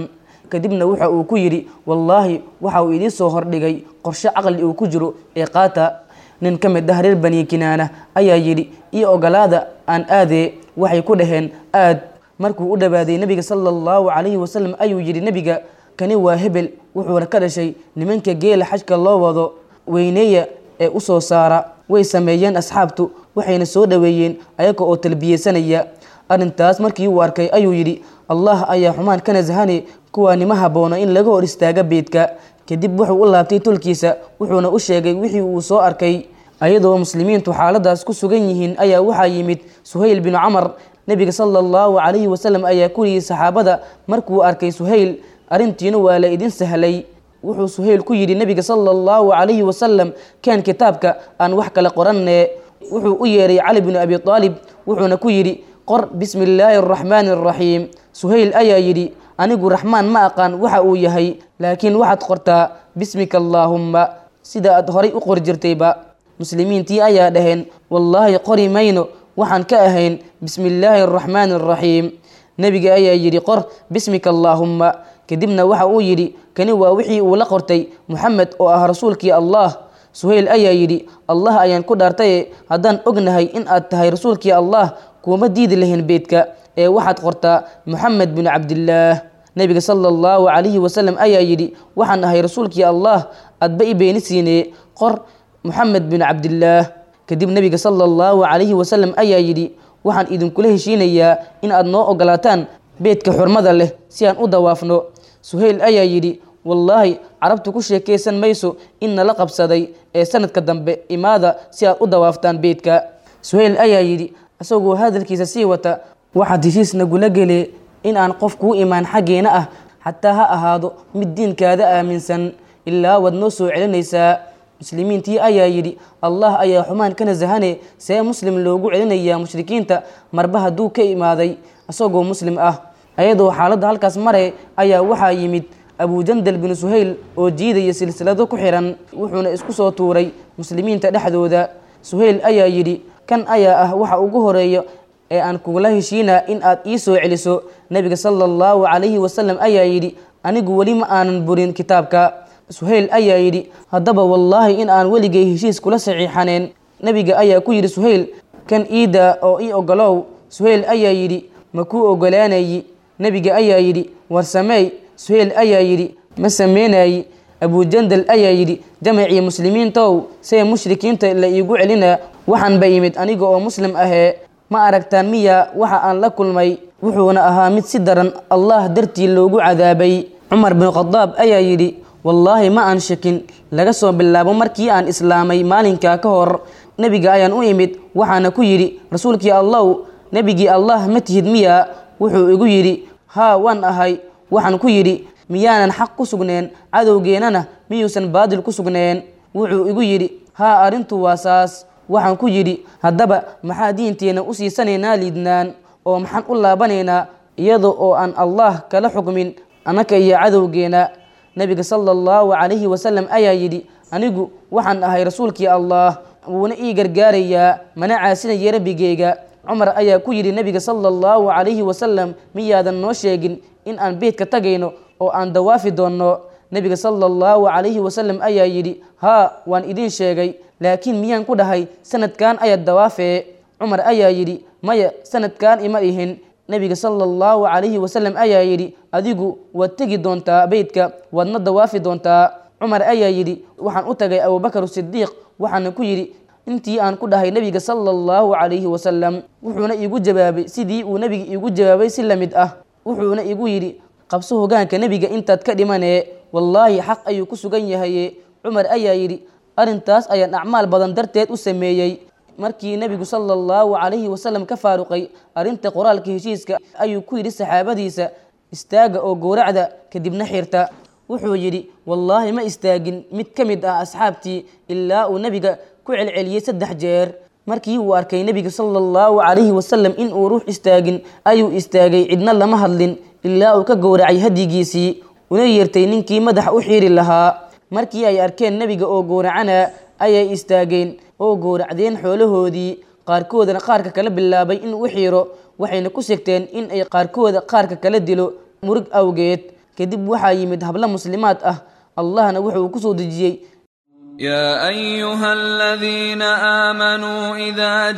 kadibna waxa uu ku yidhi wallaahi waxa uu idiin soo hordhigay qorshe caqli uu ku jiro ee qaata. nin ka mid ah reer bani kinaana ayaa yidhi io ogolaada aan aadee. waxay ku dhaheen aad. markuu u dhawaaday nebiga sala allahu calayhi wasalam ayuu yidhi nebiga kani waa hebel wuxuuna ka dhashay nimanka geela xajka loo wado weyneeya ee u soo saara. way sameeyeen asxaabtu waxayna soo dhoweeyeen ayaga oo talbiyeysanaya. arrintaas markii uu arkay ayuu yidhi allah ayaa xumaan ka nasahane kuwaa nima haboono in laga hor istaaga beedka. kadib wuxuu u laabtay tulkiisa wuxuuna u sheegay wixii uu soo arkay. ayadoo muslimiintu xaaladaas ku sugan yihiin ayaa waxaa yimid suhayl binu camar. nebiga sala allahu calayhi wasalam ayaa ku yidhi saxaabada markuu arkay suhayl arrintiina waa la idin sahlay. wuxuu suhayl ku yidhi nebiga sala allahu calayhi wasalam keen kitaabka aan wax kala qoranne. wuxuu u yeeray cali binu abi aalib wuxuuna ku yidhi qor bismi illaahi araxmaani araxiim. suhayl ayaa yidhi anigu raxmaan ma aqaan waxa uu yahay laakiin waxaad qortaa bismika allaahumma sida aad horay u qori jirtayba. muslimiintii ayaa dhaheen wallaahi qori mayno waxaan ka ahayn bismi illaahi araxmaani araxiim. nebiga ayaa yidhi qor bismika allaahumma. kadibna waxa uu yidhi kani waa wixii uu la qortay muxamed oo ah rasuulkii allah. suhayl ayaa yidhi allah ayaan ku dhaartaye haddaan ognahay in aad tahay rasuulkii allah kuuma diidi lahayn beedka ee waxaad qortaa muxamed binu cabdillaah. nebiga sala allahu calayhi wasalam ayaa yidhi waxaan ahay rasuulkii allah adba i beeni siinee qor muxamed binu cabdillaah. kadib nebiga sala allahu calayhi wasalam ayaa yidhi waxaan idinkula heshiinayaa in aad noo ogolaataan beedka xurmada leh si aan u dawaafno. suhayl ayaa yidhi wallaahi carabtu ku sheekaysan mayso in nala qabsaday ee sanadka dambe imaada si aad u dawaaftaan beedka. suhayl ayaa yidhi isagoo hadalkiisa sii wata waxaad heshiis nagula gelee in aan qof kuu imaan xaggeena ah xataa ha ahaado mid diinkaada aaminsan ilaa waad noo soo celinaysaa. muslimiintii ayaa yidhi allah ayaa xumaan ka nasahane see muslim loogu celinayaa mushrikiinta marba hadduu ka imaaday isagoo muslim ah. ayadoo xaaladda halkaas mare ayaa waxaa yimid abujandal binu suhayl oo jiidaya silsilado ku xiran wuxuuna isku soo tuuray muslimiinta dhexdooda. suhayl ayaa yidhi kan ayaa ah waxa ugu horeeya ee aan kugula heshiinaa in aad ii soo celiso. nebiga sala allahu calayhi wasalam ayaa yidhi anigu weli ma aanan burin kitaabka. suhayl ayaa yidhi haddaba wallaahi in aan weligay heshiis kula saxiixaneen. nebiga ayaa ku yidhi suhayl kan iida oo ii ogolow. suhayl ayaa yidhi ma kuu ogolaanayi. nebiga ayaa yidhi war sameey. suhayl ayaa yidhi ma sameynayi. abujandal ayaa yidhi jamacii muslimiintow see mushrikiinta la iigu celinaa waxaan ba yimid aniga oo muslim ahee ma aragtaan miya waxa aan la kulmay. wuxuuna ahaa mid si daran allah dartii loogu cadaabay. cumar bin khadaab ayaa yidhi wallaahi ma aan shakin laga soo bilaabo markii aan islaamay maalinkaa ka hor nebiga ayaan u imid waxaana ku yidhi rasuulkii allow nebigii allah ma tihid miya. wuxuu igu yidhi haa waan ahay. waxaan ku yidhi miyaanan xaq ku sugneen cadowgeennana miyuusan baadil ku sugneen. wuxuu igu yidhi haa arrintu waa saas. waxaan ku yidhi haddaba maxaa diinteenna u siisanaynaa liidnaan oo maxaan u laabanaynaa iyada oo aan allah kala xukmin annaka iyo cadowgeena. nebiga sala allahu calayhi wasalam ayaa yidhi anigu waxaan ahay rasuulkii allah wuuna ii gargaarayaa mana caasinaya rabbigeyga. cumar ayaa ku yidhi nebiga sala allahu calayhi wasalam miyaadan noo sheegin in aan beedka tagayno oo aan dawaafi doonno. nebiga sala allahu calayhi wasalam ayaa yidhi haa waan idiin sheegay laakiin miyaan ku dhahay sanadkan ayaad dawaafee. cumar ayaa yidhi maya sanadkan ima ihin. nebiga sala allahu calayhi wasalam ayaa yidhi adigu waad tegi doontaa beydka waadna dawaafi doontaa. cumar ayaa yidhi waxaan u tagay abubakar sidiiq waxaana ku yidhi intii aan ku dhahay nebiga sala allahu calayhi wasalam. wuxuuna iigu jawaabay sidii uu nebiga iigu jawaabay si la mid ah. wuxuuna igu yidhi qabso hogaanka nebiga intaad ka dhimanee wallaahi xaq ayuu ku sugan yahaye. cumar ayaa yidhi arrintaas ayaan acmaal badan darteed u sameeyey. markii nebigu sala allahu calayhi wasalam ka faaruqay arrinta qoraalka heshiiska ayuu ku yidhi saxaabadiisa istaaga oo gowracda kadibna xirta. wuxuu yidhi wallaahi ma istaagin mid ka mid ah asxaabtii ilaa uu nebiga ku celceliyey saddex jeer. markii uu arkay nebiga sala allahu calayhi wasalam in uu ruux istaagin ayuu istaagay cidna lama hadlin ilaa uu ka gowracay hadyigiisii una yeertay ninkii madaxa u xiiri lahaa. markii ay arkeen nebiga oo gowracana ayay istaageen oo gowracdeen xoolahoodii qaarkoodana qaarka kala bilaabay in u xiiro waxayna ku sigteen in ay qaarkooda qaarka kala dilo murug awgeed. kadib waxaa yimid hablo muslimaad ah allahna wuxuu ku soo dejiyey يا أيها الذين آمنوا إذا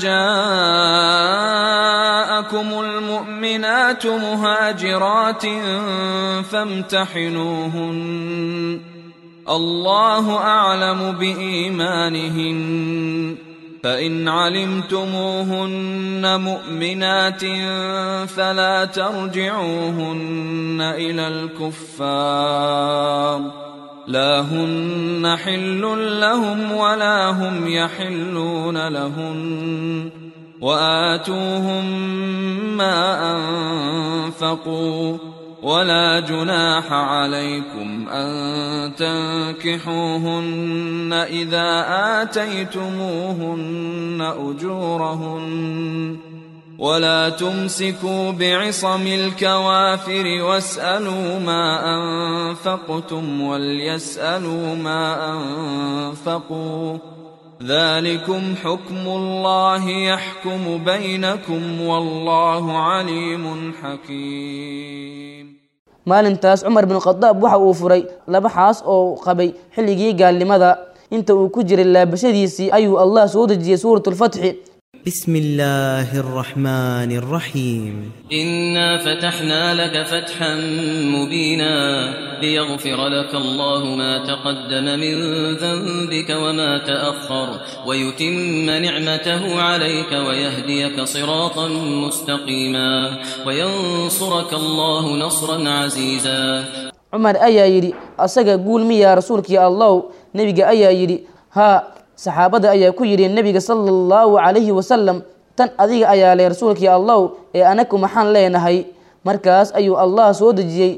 جاءكم المؤمنات مهاجرات فامتحنوهن الله أعلم بإيمانهن فإن علمتموهن مؤمنات فلا ترجعوهن إلى الكفار لا هن حل لهم ولا هم يحلون لهن وآتوهم ما أنفقوا ولا جناح عليكم أن تنكحوهن إذا آتيتموهن أجورهن ولا تمسكوا بعصم الكوافر واسألوا ما أنفقتم وليسألوا ما أنفقوا ذلكم حكم الله يحكم بينكم والله عليم حكيم maalintaas cumar bin khadaab waxa uu furay laba xaas oo qabay xilligii gaalnimada inta uu ku jiray laabashadiisii ayuu allah soo dejiyey suuratul fath بسم الله الرحمن الرحيم إنا فتحنا لك فتحا مبينا ليغفر لك الله ما تقدم من ذنبك وما تأخر ويتم نعمته عليك ويهديك صراطا مستقيما وينصرك الله نصرا عزيزا عمر أيا يري أسجى قول مي يا رسولك يا الله نبي أيا يري ها saxaabada ayaa ku yidhi nebiga sala allahu calayhi wasalam tan adiga ayaa leh rasuulka ya allow ee anagu maxaan leenahay markaas ayuu allah soo dejiyey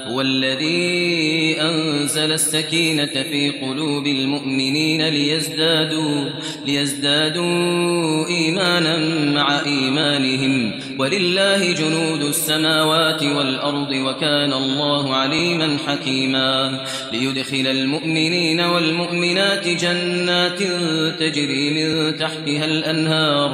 والذي أنزل السكينة في قلوب المؤمنين ليزدادوا ليزدادوا إيمانا مع إيمانهم ولله جنود السماوات والأرض وكان الله عليما حكيما ليدخل المؤمنين والمؤمنات جنات تجري من تحتها الأنهار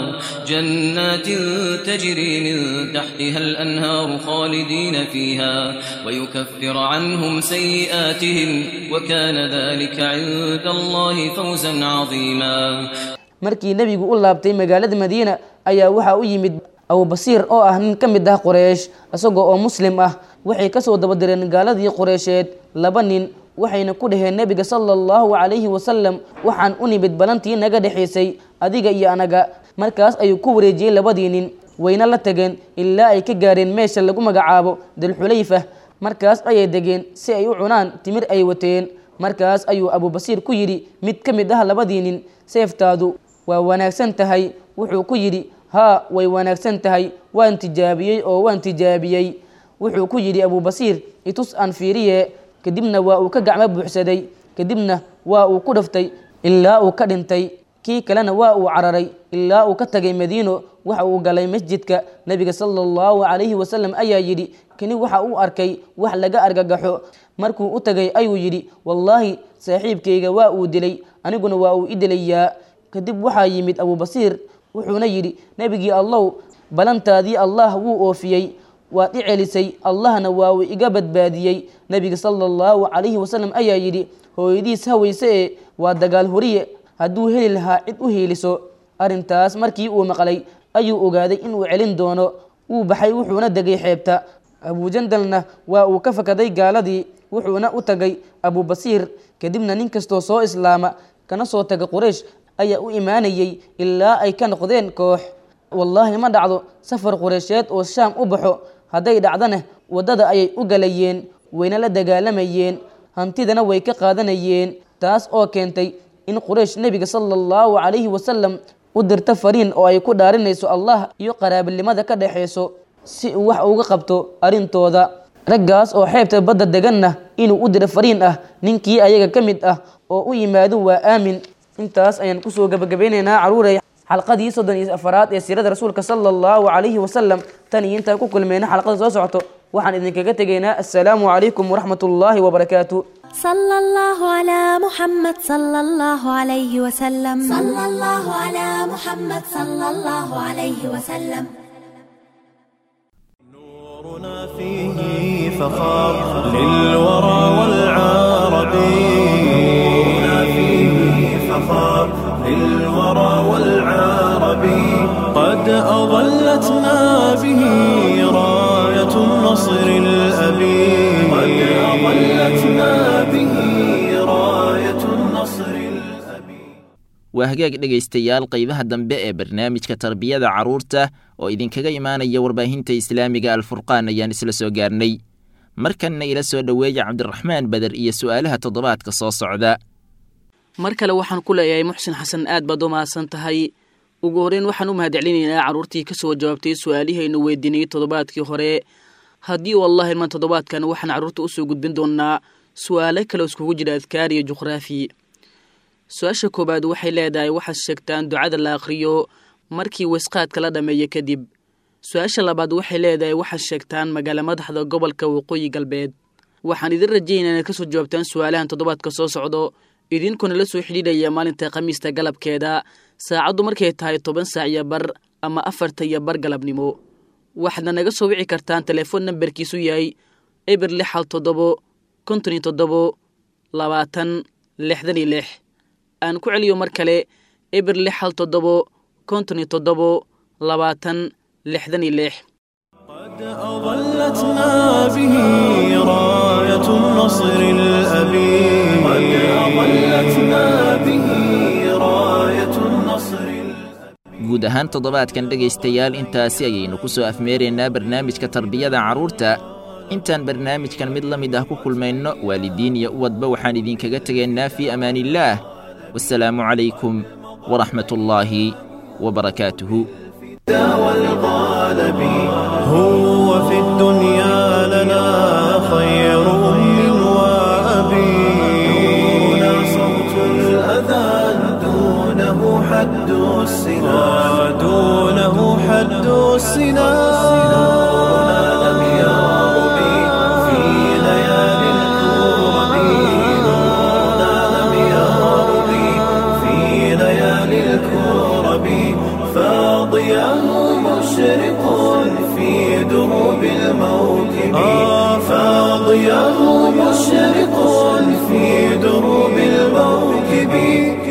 جنات تجري من تحتها الأنهار خالدين فيها ويكفر عنهم سيئاتهم وكان ذلك عند الله فوزا عظيما markii nabigu u laabtay magaalada Madiina ayaa waxa u yimid Abu Basiir oo ah nin kamid ah Quraysh asagoo oo muslim ah waxay ka soo daba direen gaaladii Quraysheed laba nin waxayna ku dhaheen nabiga sallallahu alayhi wasallam waxaan u nimid balantii naga dhaxaysay adiga iyo anaga markaas ayuu ku wareejiyay labadii nin wayna la tageen ilaa ay ka gaareen meesha lagu magacaabo Dal Xulayfa markaas ayay degeen si ay u cunaan timir ay wateen markaas ayuu Abu Basiir ku yiri mid kamid ah labadii nin seeftaadu waa wanaagsan tahay wuxuu ku yiri ha way wanaagsan tahay waan tijaabiyay oo waan tijaabiyay wuxuu ku yiri Abu Basiir itus aan fiiriye kadibna waa uu ka gacmo buuxsaday kadibna waa uu ku dhaftay ilaa uu ka dhintay kii kalena waa uu cararay ilaa uu ka tagay Madiino waxa uu galay masjidka nabiga sallallahu alayhi wasallam ayaa yiri kani waxa uu arkay wax laga argagaxo markuu u tagay ayuu yiri wallahi saaxiibkayga waa uu dilay aniguna waa uu idalayaa kadib waxa yimid Abu Basiir wuxuuna yiri nabigi Allah balantaadii Allah wuu oofiyay waa dhicelisay Allahna waa uu iga badbaadiyay nabiga sallallahu alayhi wasallam ayaa yiri hooyadiis hawayse waa dagaal horiye hadduu heli lahaa cid u heeliso arintaas markii uu maqlay ayuu ogaaday inuu celin doono uu baxay wuxuuna degay xeebta Abu Jandalna waa uu ka fakaday gaaladii wuxuuna u tagay Abu Basiir kadibna nin kastoo soo islaama kana soo taga Quraysh ayaa u imaanayay ilaa ay ka noqdeen koox wallahi ma dhacdo safar Quraysheed oo Shaam u baxo haday dhacdana wadada ayay u galayeen wayna la dagaalamayeen hantidana way ka qaadanayeen taas oo keentay in Quraysh nabiga sallallahu alayhi wasallam u dirta fariin oo ay ku dhaarinayso Allah iyo qaraabnimada ka dhaxayso si uu wax uga qabto arintooda raggaas oo xeebta badda deganna inuu u diro fariin ah ninkii ayaga kamid ah oo u yimaado waa aamin intaas ayaan ku soo gabagabeynaa caruuray xalqadii soddon iyo afaraad ee siirada rasuulka sallallahu alayhi wasallam tan iyo inta ku kulmeena xalqada soo socoto waxaan idinkaga tegaynaa assalaamu alaykum waraxmatullaahi wabarakaatuh صلى الله على محمد صلى الله عليه وسلم صلى الله على محمد صلى الله عليه وسلم نورنا فيه فخار للورى والعرب نورنا فيه فخار للورى والعرب قد أظلتنا به راية النصر الأبي قد أظلتنا به راية النصر الأبي waa hagaag dhegaystayaal qaybaha dambe ee barnaamijka tarbiyada carruurta oo idinkaga imaanaya warbaahinta islaamiga alfurqaan ayaan isla soo gaarnay markanna ila soo dhoweeya cabdiraxmaan bader iyo su'aalaha toddobaadka soo socda mar kale waxaan ku leeyahay muxsin xasan aad baad u mahadsan tahay ugu horreyn waxaan u mahadcelinaynaa carruurtii ka soo jawaabtay su'aalihaynu weydiinay toddobaadkii hore haddii wallahi man toddobaadkan waxaan carruurta u soo gudbin doonaa su'aalo kale iskugu jira adkaar iyo juqraafi su-aasha koowaad waxay leedahay waxaad sheegtaan ducada la akhriyo markii wasqaadka la dhammeeyo kadib su-aasha labaad waxay leedahay waxaad sheegtaan magaala madaxda gobolka waqooyi galbeed waxaan idin rajaynaa inaad ka soo jawaabtaan su'aalahan toddobaadka soo socdo idinkuna la soo xidhiidhaya maalinta khamiista galabkeeda saacaddu markay tahay toban saac iyo bar ama afarta iyo bar galabnimo waxaadna naga soo wici kartaan telefoon nambarkiisu yahay eber lix hal toddobo konton iyo toddobo labaatan lixdan iyo lix aan ku celiyo mar kale eber lix hal toddobo konton iyo toddobo labaatan lixdan iyo lix قد أظلتنا به راية النصر الأبي قد أظلتنا به راية النصر guud ahaan toddobaadkan dhegaystayaal intaasi ayaynu ku soo afmeeraynaa barnaamijka tarbiyada carruurta intaan barnaamijkan mid la mid ah ku kulmayno waalidiin iyo uwadba waxaan idinkaga tegaynaa fii amaaniillaah wassalaamu calaykum waraxmat ullaahi wabarakaatuhu والغالب هو في الدنيا لنا خير أم وأبي دون صوت الأذان دونه حد السنا دونه حد السنا لم يربي في ليالي الكرب نورنا لم يربي في ليالي الكرب فاضياه مشرق في دروب الموكب فاضياه مشرق في دروب الموكب